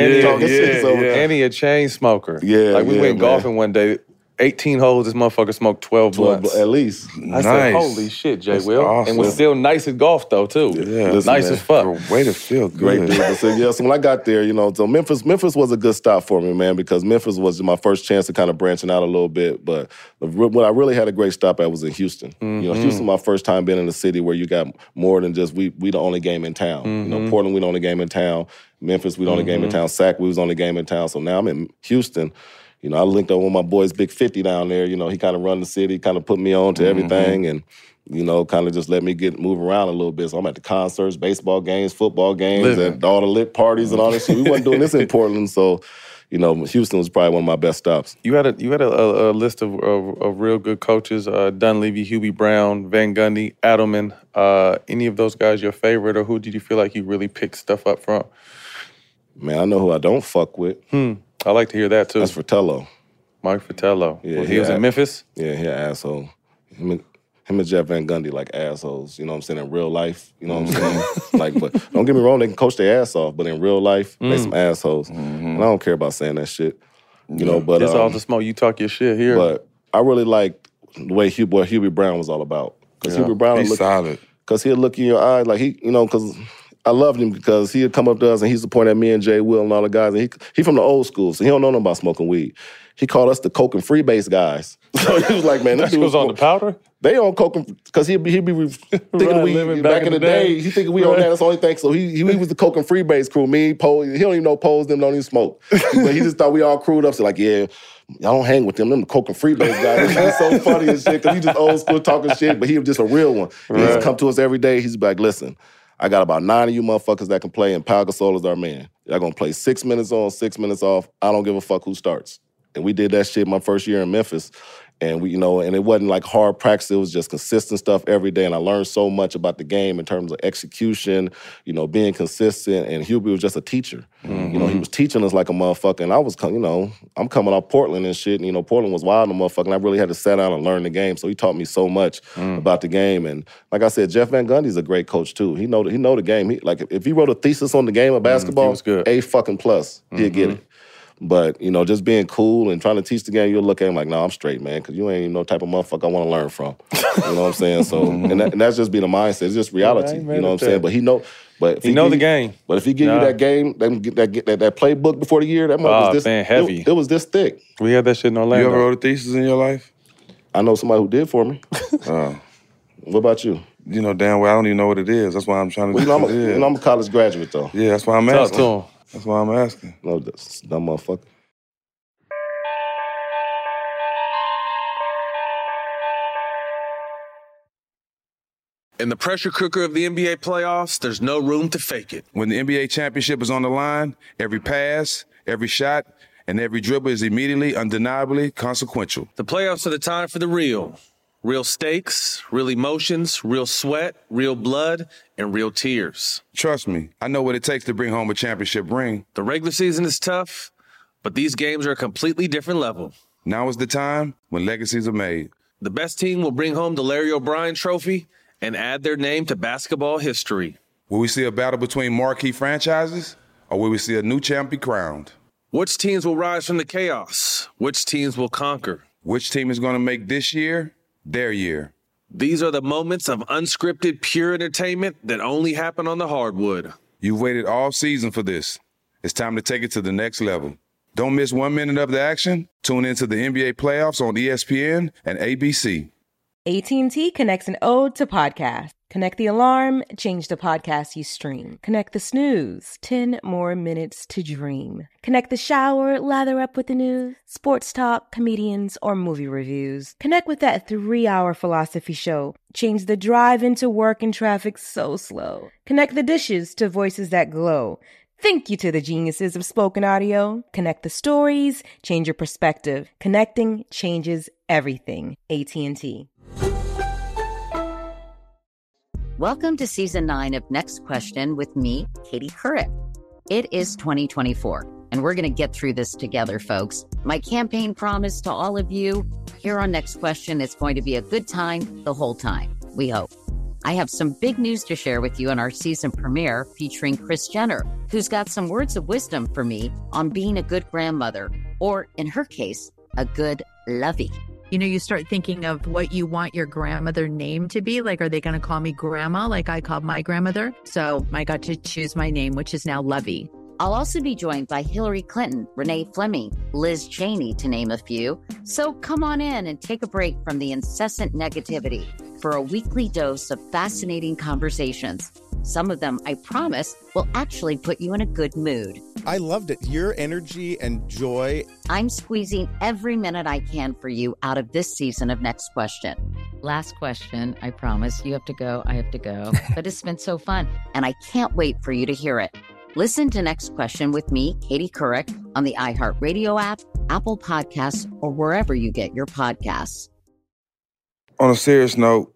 And he a chain smoker. Yeah, we went golfing one day. 18 holes, this motherfucker smoked 12 blunts. At least. I said, holy shit, Jay Will. Awesome. And was still nice at golf, though, too. Yeah. Nice as fuck. Way to feel good. Great dude. So when I got there, so Memphis was a good stop for me, man, because Memphis was my first chance to kind of branching out a little bit. But when I really had a great stop at was in Houston. Mm-hmm. Houston, my first time being in a city where you got more than just we the only game in town. Mm-hmm. Portland, we the only game in town. Memphis, we the only game in town. Sac, we was the only game in town. So now I'm in Houston. I linked up with my boys, Big 50 down there. He kind of run the city, kind of put me on to everything, and kind of just let me move around a little bit. So I'm at the concerts, baseball games, football games, and all the lit parties and all this shit. We wasn't doing this in Portland, so Houston was probably one of my best stops. You had a list of real good coaches: Dunleavy, Hubie Brown, Van Gundy, Adelman. Any of those guys your favorite, or who did you feel like you really picked stuff up from? Man, I know who I don't fuck with. I like to hear that, too. That's Fratello. Mike Fratello. Yeah, he was in Memphis? Yeah, he an asshole. Him and Jeff Van Gundy like assholes, you know what I'm saying, in real life, you know what I'm saying? But don't get me wrong, they can coach their ass off, but in real life, they some assholes. And I don't care about saying that shshit, but... It's all the smoke. You talk your shit here. But I really liked the way Hubie Brown was all about. Because Hubie Brown... He's solid. Because he'd look in your eye like because... I loved him because he'd come up to us and he used to point at me and Jay Will and all the guys. And he from the old school, so he don't know nothing about smoking weed. He called us the coke and freebase guys. So he was like, man, this dude was on the powder? They on coke because he'd be thinking we back in the day. He thinking we on that. That's the only thing. So he was the coke and freebase crew. Me, Poe, he don't even know Poe's them don't even smoke. But he just thought we all crewed up. So like, yeah, y'all don't hang with them. Them the coke and freebase guys. He's so funny and shit because he just old school talking shit, but he was just a real one. He used to come to us every day. He's like, listen, I got about 9 of you motherfuckers that can play, and Pau Gasol is our man. Y'all gonna play 6 minutes on, 6 minutes off. I don't give a fuck who starts. And we did that shit my first year in Memphis. And we, and it wasn't like hard practice. It was just consistent stuff every day. And I learned so much about the game in terms of execution, being consistent. And Hubie was just a teacher. He was teaching us like a motherfucker. And I was, I'm coming off Portland and shit. And, Portland was wild and motherfucker. And I really had to sit down and learn the game. So he taught me so much about the game. And like I said, Jeff Van Gundy's a great coach too. He know the game. If he wrote a thesis on the game of basketball, A fucking plus, he'd get it. But, just being cool and trying to teach the game, you'll look at him like, nah, I'm straight, man, because you ain't even no type of motherfucker I want to learn from. You know what I'm saying? So, and that's just being a mindset. It's just reality. You know what I'm saying? But he know the game. But if he give you that game, that playbook before the year, that mother was this heavy. It was this thick. We had that shit in Orlando. You ever wrote a thesis in your life? I know somebody who did for me. What about you? Damn well I don't even know what it is. That's why I'm trying to I'm a college graduate, though. Yeah, that's why I'm asking. Talk to him. That's why I'm asking. No, that's dumb motherfucker. In the pressure cooker of the NBA playoffs, there's no room to fake it. When the NBA championship is on the line, every pass, every shot, and every dribble is immediately, undeniably consequential. The playoffs are the time for the real. Real stakes, real emotions, real sweat, real blood, and real tears. Trust me, I know what it takes to bring home a championship ring. The regular season is tough, but these games are a completely different level. Now is the time when legacies are made. The best team will bring home the Larry O'Brien Trophy, and add their name to basketball history. Will we see a battle between marquee franchises, or will we see a new champ be crowned? Which teams will rise from the chaos? Which teams will conquer? Which team is going to make this year their year? These are the moments of unscripted, pure entertainment that only happen on the hardwood. You've waited all season for this. It's time to take it to the next level. Don't miss 1 minute of the action. Tune into the NBA playoffs on ESPN and ABC. AT&T connects an ode to podcast. Connect the alarm, change the podcast you stream. Connect the snooze, 10 more minutes to dream. Connect the shower, lather up with the news, sports talk, comedians, or movie reviews. Connect with that 3-hour philosophy show. Change the drive into work and traffic so slow. Connect the dishes to voices that glow. Thank you to the geniuses of spoken audio. Connect the stories, change your perspective. Connecting changes everything. AT&T. Welcome to Season 9 of Next Question with me, Katie Couric. It is 2024, and we're going to get through this together, folks. My campaign promise to all of you, here on Next Question, it's going to be a good time the whole time, we hope. I have some big news to share with you in our season premiere featuring Kris Jenner, who's got some words of wisdom for me on being a good grandmother, or in her case, a good lovey. You know, you start thinking of what you want your grandmother name to be. Like, are they going to call me grandma like I called my grandmother? So I got to choose my name, which is now Lovey. I'll also be joined by Hillary Clinton, Renee Fleming, Liz Cheney, to name a few. So come on in and take a break from the incessant negativity for a weekly dose of fascinating conversations. Some of them, I promise, will actually put you in a good mood. I loved it. Your energy and joy. I'm squeezing every minute I can for you out of this season of Next Question. Last question, I promise. You have to go, I have to go. But it's been so fun, and I can't wait for you to hear it. Listen to Next Question with me, Katie Couric, on the iHeartRadio app, Apple Podcasts, or wherever you get your podcasts. On a serious note,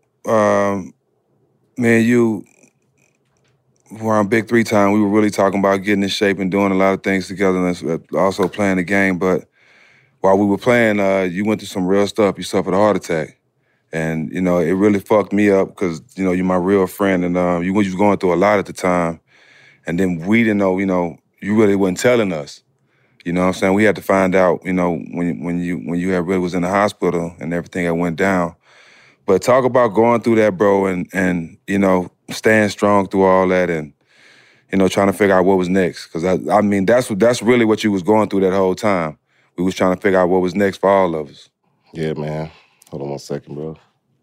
me and you were on Big 3 time. We were really talking about getting in shape and doing a lot of things together, and also playing the game. But while we were playing, you went through some real stuff. You suffered a heart attack. And, you know, it really fucked me up because, you know, you're my real friend, and you was going through a lot at the time. And then we didn't know, you know, you really wasn't telling us. You know what I'm saying? We had to find out, you know, when you had really was in the hospital and everything that went down. But talk about going through that, bro, and you know, staying strong through all that, and you know, trying to figure out what was next. Because I mean, that's really what you was going through that whole time. We was trying to figure out what was next for all of us. Yeah, man. Hold on 1 second, bro.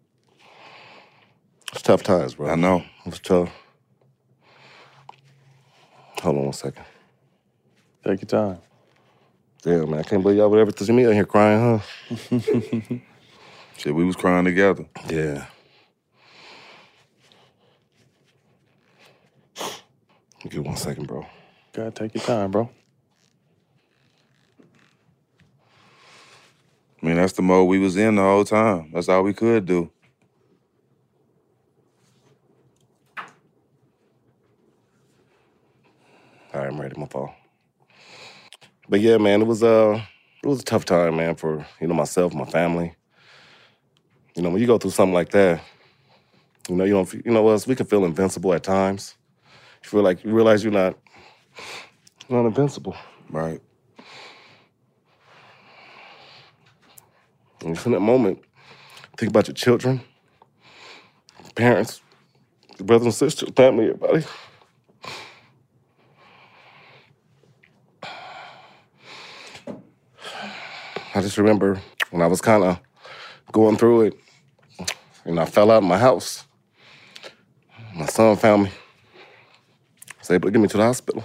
It's tough times, bro. I know. It's tough. Hold on 1 second. Take your time. Yeah, man. I can't believe y'all would ever see me out here crying, huh? Shit, we was crying together. Yeah. Give me 1 second, bro. Gotta take your time, bro. I mean, that's the mode we was in the whole time. That's all we could do. All right, I'm ready, my fault. But yeah, man, it was a tough time, man, for, you know, myself, my family. You know, when you go through something like that, you know us, we can feel invincible at times. You feel like you realize you're not invincible. Right. And in that moment, think about your children, parents, your brothers and sisters, family, everybody. I just remember when I was kind of going through it, and I fell out of my house. My son found me. Was able to get me to the hospital.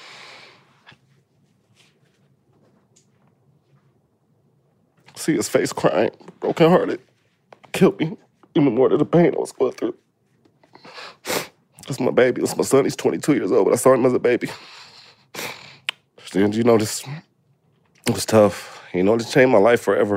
See his face crying, brokenhearted, killed me even more than the pain I was going through. That's my baby. That's my son. He's 22 years old, but I saw him as a baby. And, you know, it was tough. You know, it changed my life forever.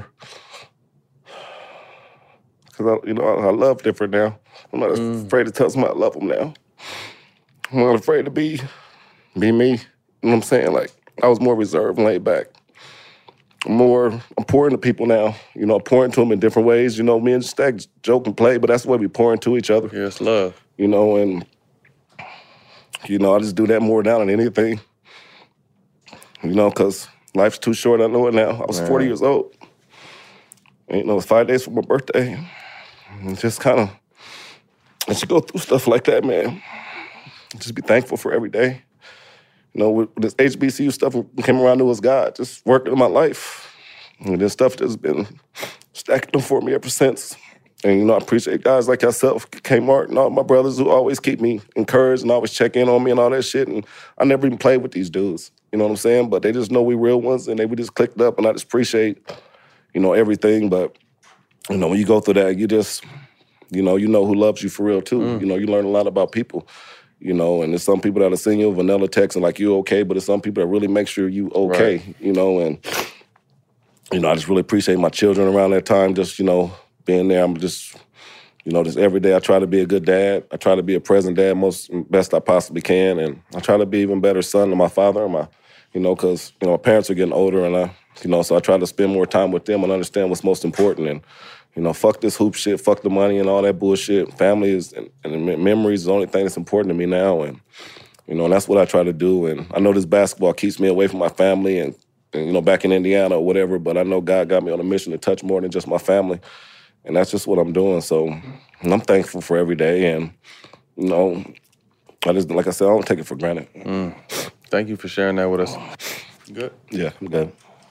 Because, I love different now. I'm not afraid to tell somebody I love them now. I'm not afraid to be me. You know what I'm saying? Like, I was more reserved and laid back. I'm pouring to people now. You know, pouring to them in different ways. You know, me and Stack joke and play, but that's the way we pour into each other. Yes, love. You know, and, you know, I just do that more now than anything. You know, because life's too short. I know it now. I was 40 years old. And, you know, it was 5 days for my birthday. And just kind of, as you go through stuff like that, man, just be thankful for every day. You know, with this HBCU stuff came around, it was God, just working in my life. And this stuff that's been stacking them for me ever since. And, you know, I appreciate guys like yourself, Kmart, and all my brothers who always keep me encouraged and always check in on me and all that shit. And I never even played with these dudes, you know what I'm saying? But they just know we real ones, and we just clicked up, and I just appreciate, you know, everything. But, you know, when you go through that, you just, you know who loves you for real, too. You know, you learn a lot about people. You know, and there's some people that'll send you a vanilla text and like, you okay, but there's some people that really make sure you okay, right. You know, and, you know, I just really appreciate my children around that time, just, you know, being there. I'm just, you know, just every day I try to be a good dad. I try to be a present dad best I possibly can, and I try to be even better son to my father and my, you know, because, you know, my parents are getting older, and you know, so I try to spend more time with them and understand what's most important. And, you know, fuck this hoop shit, fuck the money and all that bullshit. Family is and memories is the only thing that's important to me now. And, you know, and that's what I try to do. And I know this basketball keeps me away from my family and you know, back in Indiana or whatever, but I know God got me on a mission to touch more than just my family. And that's just what I'm doing. So I'm thankful for every day. And, you know, I just, like I said, I don't take it for granted. Thank you for sharing that with us. Good? Yeah, I'm good.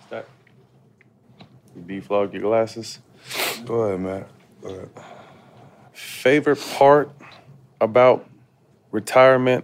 You deflog your glasses? Go ahead, man. Go ahead. Favorite part about retirement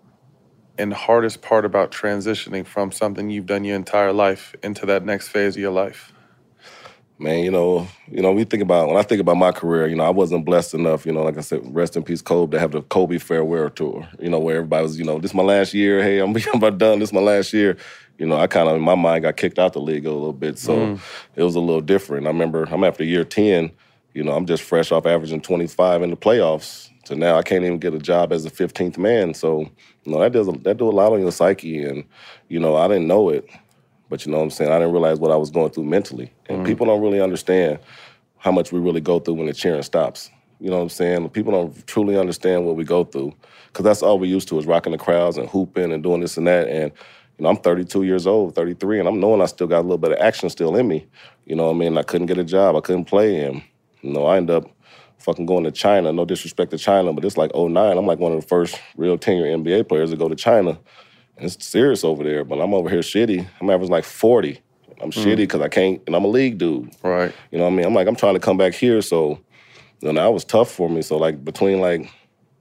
and hardest part about transitioning from something you've done your entire life into that next phase of your life? Man, you know, when I think about my career, you know, I wasn't blessed enough, you know, like I said, rest in peace, Kobe, to have the Kobe farewell tour, you know, where everybody was, you know, this is my last year, hey, I'm about done, this is my last year. You know, I kind of, in my mind, got kicked out the league a little bit, so it was a little different. I remember I'm after year 10, you know, I'm just fresh off averaging 25 in the playoffs. So now I can't even get a job as the 15th man. So, you know, that do a lot on your psyche. And, you know, I didn't know it. But, you know what I'm saying, I didn't realize what I was going through mentally. And people don't really understand how much we really go through when the cheering stops. You know what I'm saying? People don't truly understand what we go through. Because that's all we used to is rocking the crowds and hooping and doing this and that. And, you know, I'm 32 years old, 33, and I'm knowing I still got a little bit of action still in me. You know what I mean? I couldn't get a job. I couldn't play. And, you know, I ended up fucking going to China. No disrespect to China, but it's like 2009. I'm like one of the first real tenure NBA players to go to China. And it's serious over there, but I'm over here shitty. I'm averaging like 40. I'm shitty because I can't, and I'm a league dude. Right. You know what I mean? I'm trying to come back here, so, you know, that was tough for me. So, like, between, like,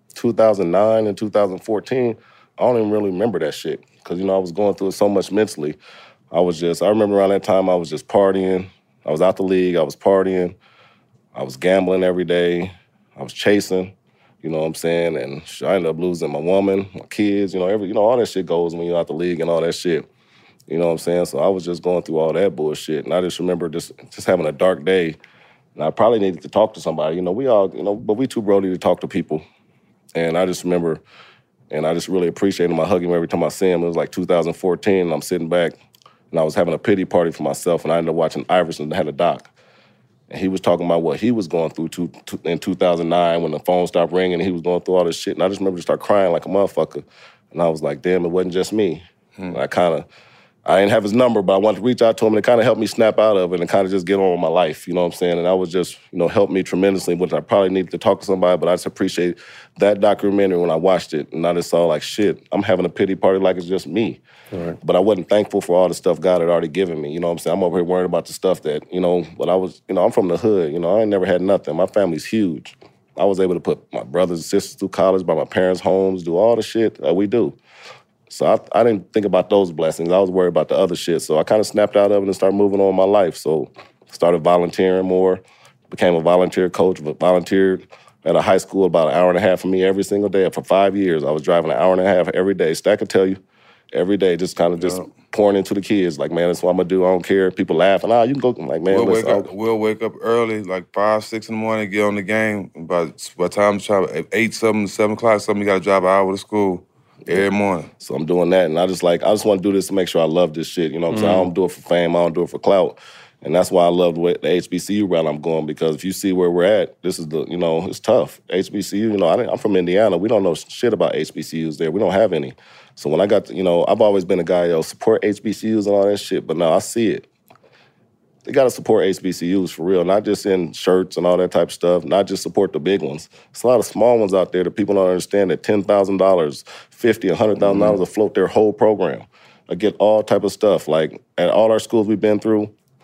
2009 and 2014, I don't even really remember that shit because, you know, I was going through it so much mentally. I remember around that time I was just partying. I was out the league. I was partying. I was gambling every day. I was chasing, you know what I'm saying? And I ended up losing my woman, my kids, you know, all that shit goes when you're out the league and all that shit. You know what I'm saying? So I was just going through all that bullshit. And I just remember just having a dark day. And I probably needed to talk to somebody. You know, we all, you know, but we too brody to talk to people. And I just remember, and I just really appreciate him. I hug him every time I see him. It was like 2014, and I'm sitting back, and I was having a pity party for myself, and I ended up watching Iverson had a doc. And he was talking about what he was going through in 2009 when the phone stopped ringing and he was going through all this shit. And I just remember to start crying like a motherfucker. And I was like, damn, it wasn't just me. And I didn't have his number, but I wanted to reach out to him, and it kind of helped me snap out of it and kind of just get on with my life, you know what I'm saying? And that was just, you know, helped me tremendously, which I probably needed to talk to somebody, but I just appreciate that documentary when I watched it. And I just saw like, shit, I'm having a pity party like it's just me. Right. But I wasn't thankful for all the stuff God had already given me, you know what I'm saying? I'm over here worried about the stuff that, you know, but I was, you know, I'm from the hood, you know, I ain't never had nothing. My family's huge. I was able to put my brothers and sisters through college, buy my parents' homes, do all the shit that we do. So I didn't think about those blessings. I was worried about the other shit. So I kind of snapped out of it and started moving on with my life. So started volunteering more, became a volunteer coach, volunteered at a high school about an hour and a half from me every single day. For 5 years, I was driving an hour and a half every day. Stack could tell you, every day, just kind of just pouring into the kids. Like, man, that's what I'm going to do. I don't care. People laughing. You can go. I'm like, man, we'll wake up early, like 5, 6 in the morning, get on the game. By the time it's 8, 7 o'clock, you got to drive an hour to school. Every morning. So I'm doing that, and I just want to do this to make sure I love this shit. You know what I'm saying? I don't do it for fame. I don't do it for clout. And that's why I love the HBCU route I'm going, because if you see where we're at, this is it's tough. HBCU, I'm from Indiana. We don't know shit about HBCUs there. We don't have any. So when I got, I've always been a guy, support HBCUs and all that shit, but now I see it. They got to support HBCUs for real, not just in shirts and all that type of stuff, not just support the big ones. There's a lot of small ones out there that people don't understand that $10,000, $50,000, $100,000 will float their whole program. I get all type of stuff. Like at all our schools we've been through,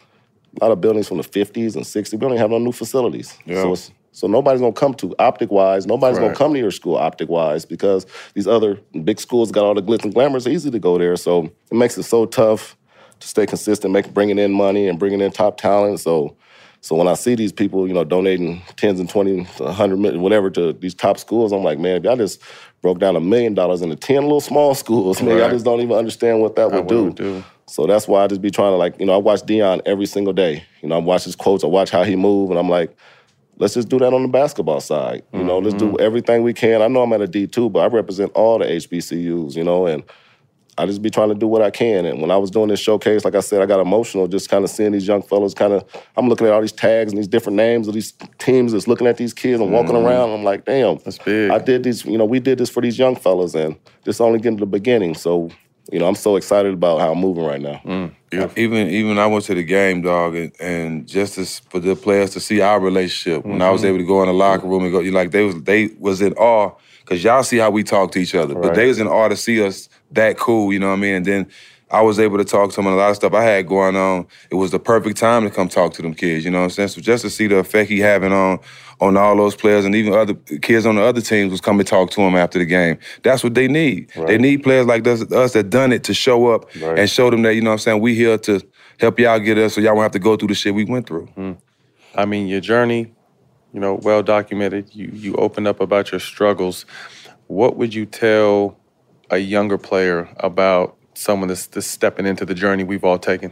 a lot of buildings from the 50s and 60s, we don't even have no new facilities. Yeah. So nobody's going to come to optic-wise. Nobody's going to come to your school optic-wise because these other big schools got all the glitz and glamour. It's easy to go there. So it makes it so tough to stay consistent, bringing in money and bringing in top talent. So when I see these people, donating tens and 20, 100 million, whatever to these top schools, I'm like, man, if y'all just broke down $1 million into 10 little small schools, man, I just don't even understand what that would do. So that's why I just be trying to I watch Deion every single day. I watch his quotes, I watch how he move, and I'm like, let's just do that on the basketball side. Let's do everything we can. I know I'm at a D2, but I represent all the HBCUs, and I just be trying to do what I can. And when I was doing this showcase, like I said, I got emotional just kind of seeing these young fellas I'm looking at all these tags and these different names of these teams that's looking at these kids and walking around. I'm like, damn. That's big. I did these, we did this for these young fellas, and this only getting to the beginning. So, I'm so excited about how I'm moving right now. Even I went to the game, dog, and just for the players to see our relationship. When I was able to go in the locker room and go, they was in awe, because y'all see how we talk to each other. But they was in awe to see us that cool, you know what I mean? And then I was able to talk to them on a lot of stuff I had going on. It was the perfect time to come talk to them kids, you know what I'm saying? So just to see the effect he having on all those players, and even other kids on the other teams was coming to talk to him after the game. That's what they need. They need players like us that done it to show up and show them that, you know what I'm saying, we here to help y'all get us so y'all won't have to go through the shit we went through. I mean, your journey, well documented. You opened up about your struggles. What would you tell a younger player about someone that's stepping into the journey we've all taken?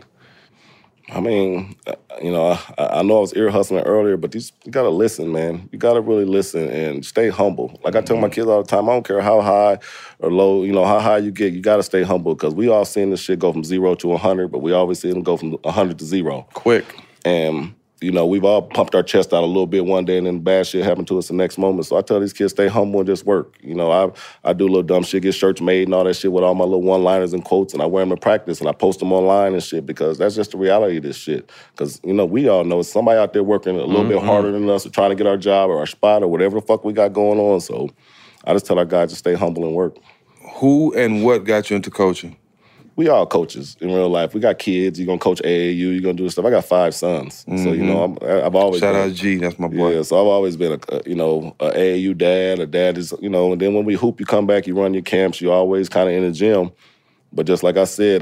I mean, I know I was ear hustling earlier, but you got to listen, man. You got to really listen and stay humble. Like I tell my kids all the time, I don't care how high or low, how high you get, you got to stay humble, because we all seen this shit go from 0 to 100, but we always see them go from 100 to 0. Quick. And we've all pumped our chest out a little bit one day, and then bad shit happened to us the next moment. So I tell these kids, stay humble and just work. I do a little dumb shit, get shirts made and all that shit with all my little one-liners and quotes, and I wear them in practice, and I post them online and shit, because that's just the reality of this shit. Because, we all know somebody out there working a little bit harder than us or trying to get our job or our spot or whatever the fuck we got going on. So I just tell our guys to stay humble and work. Who and what got you into coaching? We all coaches in real life. We got kids. You're going to coach AAU. You're going to do stuff. I got 5 sons. So, I've always Shout out G. That's my boy. Yeah, so I've always been a AAU dad. A dad is, and then when we hoop, you come back, you run your camps. You're always kind of in the gym. But just like I said,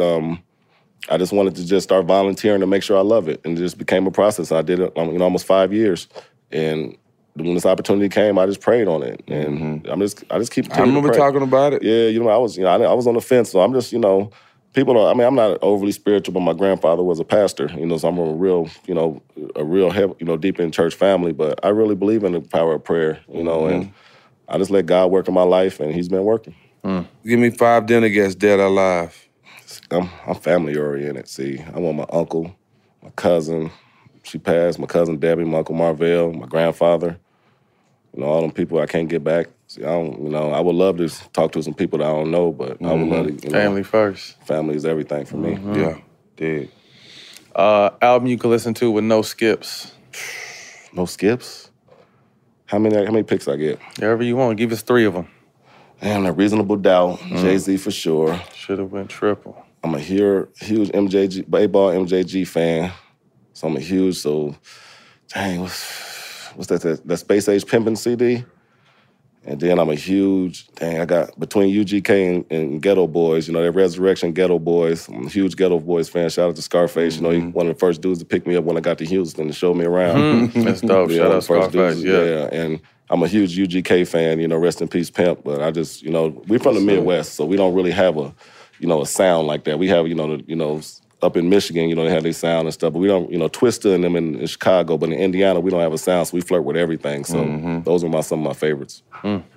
I just wanted to just start volunteering to make sure I love it. And it just became a process. I did it, almost 5 years. And when this opportunity came, I just prayed on it. And I just keep. I remember talking about it. Yeah, I was on the fence. So I'm just, people don't, I'm not overly spiritual, but my grandfather was a pastor, so I'm a real, deep in church family, but I really believe in the power of prayer, and I just let God work in my life, and he's been working. Give me 5 dinner guests, dead or alive. I'm family-oriented, see. I want my uncle, my cousin, she passed, my cousin Debbie, my Uncle Marvell, my grandfather, all them people I can't get back. See, I would love to talk to some people that I don't know, but I would love to, Family first. Family is everything for me. Yeah, dig. Album you can listen to with no skips. No skips? How many picks I get? However you want. Give us 3 of them. Damn, that Reasonable Doubt, Jay-Z for sure. Should have went triple. I'm a huge MJG, baseball MJG fan. So I'm a huge, dang, what's that Space Age Pimpin' CD? And then I'm a huge, I got between UGK and Ghetto Boys, that Resurrection Ghetto Boys. I'm a huge Ghetto Boys fan. Shout out to Scarface. He one of the first dudes to pick me up when I got to Houston to show me around. That's dope. Shout out Scarface, yeah. And I'm a huge UGK fan, rest in peace, Pimp. But I just, we're from the Midwest, so we don't really have a sound like that. We have, up in Michigan, they have their sound and stuff, but we don't, Twista and them in Chicago, but in Indiana, we don't have a sound, so we flirt with everything. So those are some of my favorites.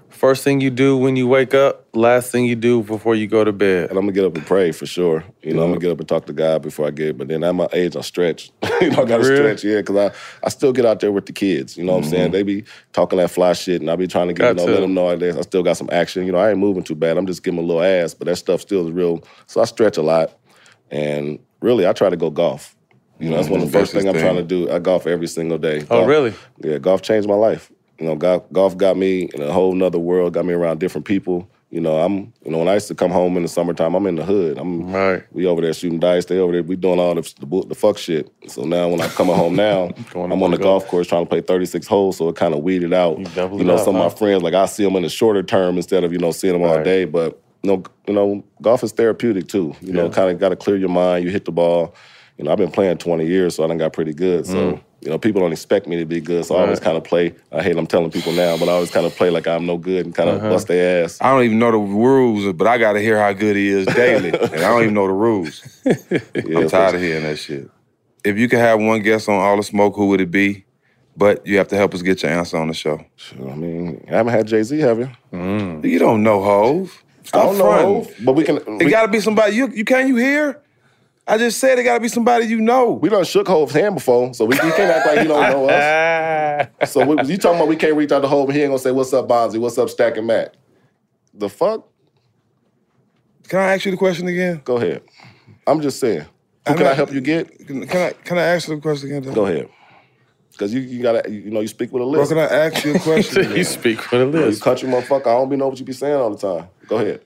First thing you do when you wake up, last thing you do before you go to bed. And I'm gonna get up and pray for sure. I'm gonna get up and talk to God before I get. But then at my age, I stretch. I gotta stretch, because I still get out there with the kids. You know what I'm saying? They be talking that fly shit, and I be trying to get, let them know I still got some action. I ain't moving too bad. I'm just giving a little ass, but that stuff still is real. So I stretch a lot, and really, I try to go golf. That's one of the first things I'm trying to do. I golf every single day. Oh, golf, really? Yeah, golf changed my life. Golf got me in a whole nother world, got me around different people. When I used to come home in the summertime, I'm in the hood. We over there shooting dice. They over there, we doing all the fuck shit. So now when I come home now, I'm on the golf course trying to play 36 holes, so it kind of weeded out. Some of my friends, like I see them in the shorter term instead of, seeing them all day. But, golf is therapeutic too. Kind of got to clear your mind. You hit the ball. I've been playing 20 years, so I done got pretty good. So, people don't expect me to be good, so I always kind of play. I hate I'm telling people now, but I always kind of play like I'm no good and kind of bust their ass. I don't even know the rules, but I got to hear how good he is daily, and I don't even know the rules. I'm tired of hearing that shit. If you could have one guest on All the Smoke, who would it be? But you have to help us get your answer on the show. Sure, I haven't had Jay-Z, have you? You don't know Hov. I don't know Hov, but we can... It got to be somebody, you hear? I just said it got to be somebody you know. We done shook Hov's hand before, so we can't act like he don't know us. So you talking about we can't reach out to Hov and he ain't gonna say, what's up, Bonzi? What's up, Stack and Matt? The fuck? Can I ask you the question again? Go ahead. I'm just saying. Who can I help you get? Can I ask you the question again? Go ahead. Because you gotta, you speak with a list. Bro, can I ask you a question? You speak with a list. You country motherfucker, I don't be know what you be saying all the time. Go ahead.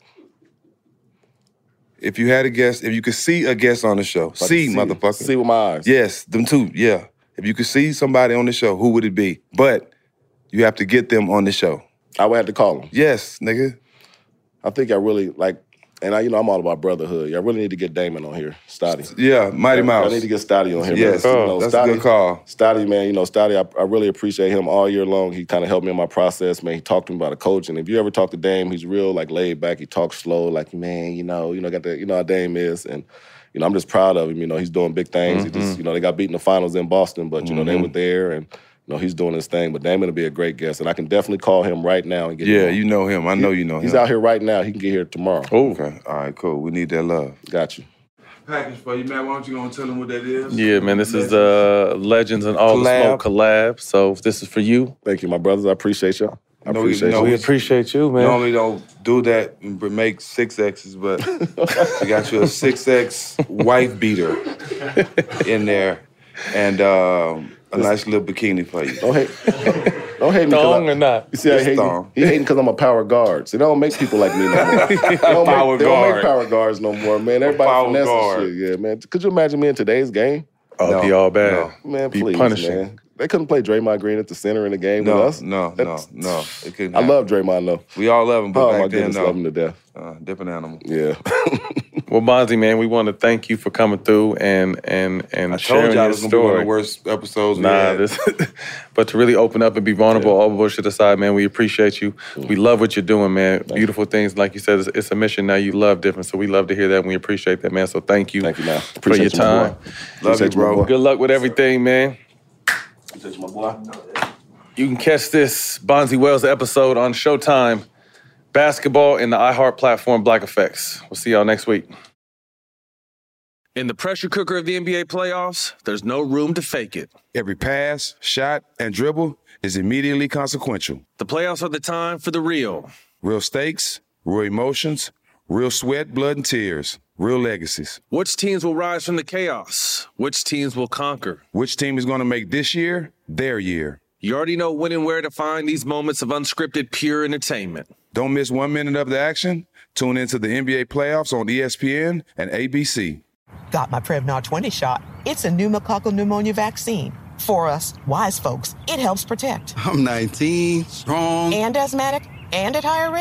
If you had a guest, if you could see a guest on the show, motherfucker. See with my eyes. Yes, them two, yeah. If you could see somebody on the show, who would it be? But you have to get them on the show. I would have to call them. Yes, nigga. I think I really, and I'm all about brotherhood. I really need to get Damon on here, Stotty. Yeah, Mighty Mouse. I need to get Stotty on here. Yes, man. that's a good call. Stotty, man, Stotty, I really appreciate him all year long. He kind of helped me in my process, man. He talked to me about a coach, and if you ever talk to Dame, he's real, laid back. He talks slow, man, got the, how Dame is, and I'm just proud of him. He's doing big things. He just, they got beat in the finals in Boston, but they were there, and he's doing his thing. But Damon will be a great guest, and I can definitely call him right now and get him on. You know him. I know you know him. He's out here right now. He can get here tomorrow. Oh, okay. All right, cool. We need that love. Got you. Package for you, man. Why don't you go and tell them what that is? Yeah, man. This is the Legends and All the Smoke collab. So this is for you. Thank you, my brothers. I appreciate y'all. We appreciate you, man. Normally don't do that and make 6Xs, but we got you a 6X wife beater in there and a nice little bikini for you. Don't hate me. Thong or not? You see, he hating because I'm a power guard. See, they don't make people like me no more. They don't make power guards no more, man. Everybody finesse shit. Yeah, man. Could you imagine me in today's game? Oh, it'd be all bad. No. Man, be please, punishing. Man. They couldn't play Draymond Green at the center in the game with us. No. It couldn't I love Draymond, though. We all love him, but my goodness, love him to death. Different animal. Yeah. Well, Bonzi, man, we want to thank you for coming through and sharing your story. I told y'all this was going to be one of the worst episodes we had. But to really open up and be vulnerable, all bullshit aside, man, we appreciate you. We love what you're doing, man. Beautiful things. Like you said, it's a mission now. You love different, so we love to hear that, and we appreciate that, man. So thank you, man. For your time. Love you, bro. Good luck with everything, man. My boy. You can catch this Bonzi Wells episode on Showtime Basketball and the iHeart platform Black Effects. We'll see y'all next week. In the pressure cooker of the NBA playoffs, there's no room to fake it. Every pass, shot, and dribble is immediately consequential. The playoffs are the time for the real. Real stakes, real emotions, real sweat, blood, and tears. Real legacies. Which teams will rise from the chaos? Which teams will conquer? Which team is going to make this year their year? You already know when and where to find these moments of unscripted, pure entertainment. Don't miss 1 minute of the action. Tune into the NBA playoffs on ESPN and ABC. Got my Prevnar 20 shot. It's a pneumococcal pneumonia vaccine. For us, wise folks, it helps protect. I'm 19, strong. And asthmatic, and at higher risk.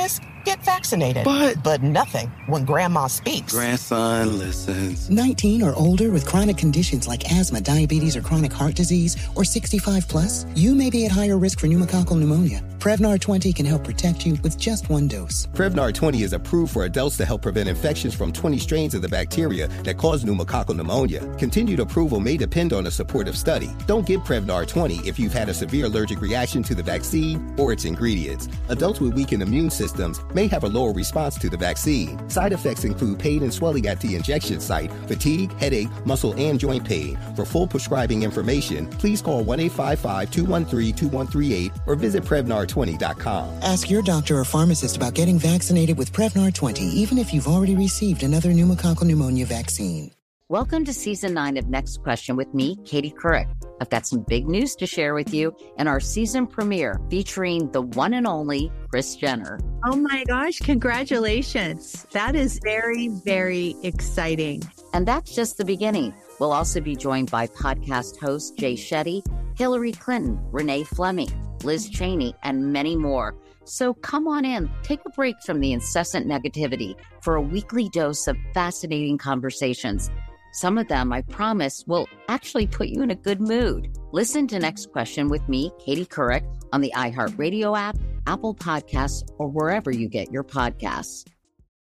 get vaccinated. But nothing when grandma speaks. Grandson listens. 19 or older with chronic conditions like asthma, diabetes, or chronic heart disease, or 65 plus, you may be at higher risk for pneumococcal pneumonia. Prevnar 20 can help protect you with just one dose. Prevnar 20 is approved for adults to help prevent infections from 20 strains of the bacteria that cause pneumococcal pneumonia. Continued approval may depend on a supportive study. Don't give Prevnar 20 if you've had a severe allergic reaction to the vaccine or its ingredients. Adults with weakened immune systems may have a lower response to the vaccine. Side effects include pain and swelling at the injection site, fatigue, headache, muscle, and joint pain. For full prescribing information, please call 1-855-213-2138 or visit Prevnar20.com. Ask your doctor or pharmacist about getting vaccinated with Prevnar 20, even if you've already received another pneumococcal pneumonia vaccine. Welcome to Season 9 of Next Question with me, Katie Couric. I've got some big news to share with you in our season premiere featuring the one and only Kris Jenner. Oh my gosh, congratulations. That is very, very exciting. And that's just the beginning. We'll also be joined by podcast host Jay Shetty, Hillary Clinton, Renee Fleming, Liz Cheney, and many more. So come on in, take a break from the incessant negativity for a weekly dose of fascinating conversations. Some of them, I promise, will actually put you in a good mood. Listen to Next Question with me, Katie Couric, on the iHeartRadio app, Apple Podcasts, or wherever you get your podcasts.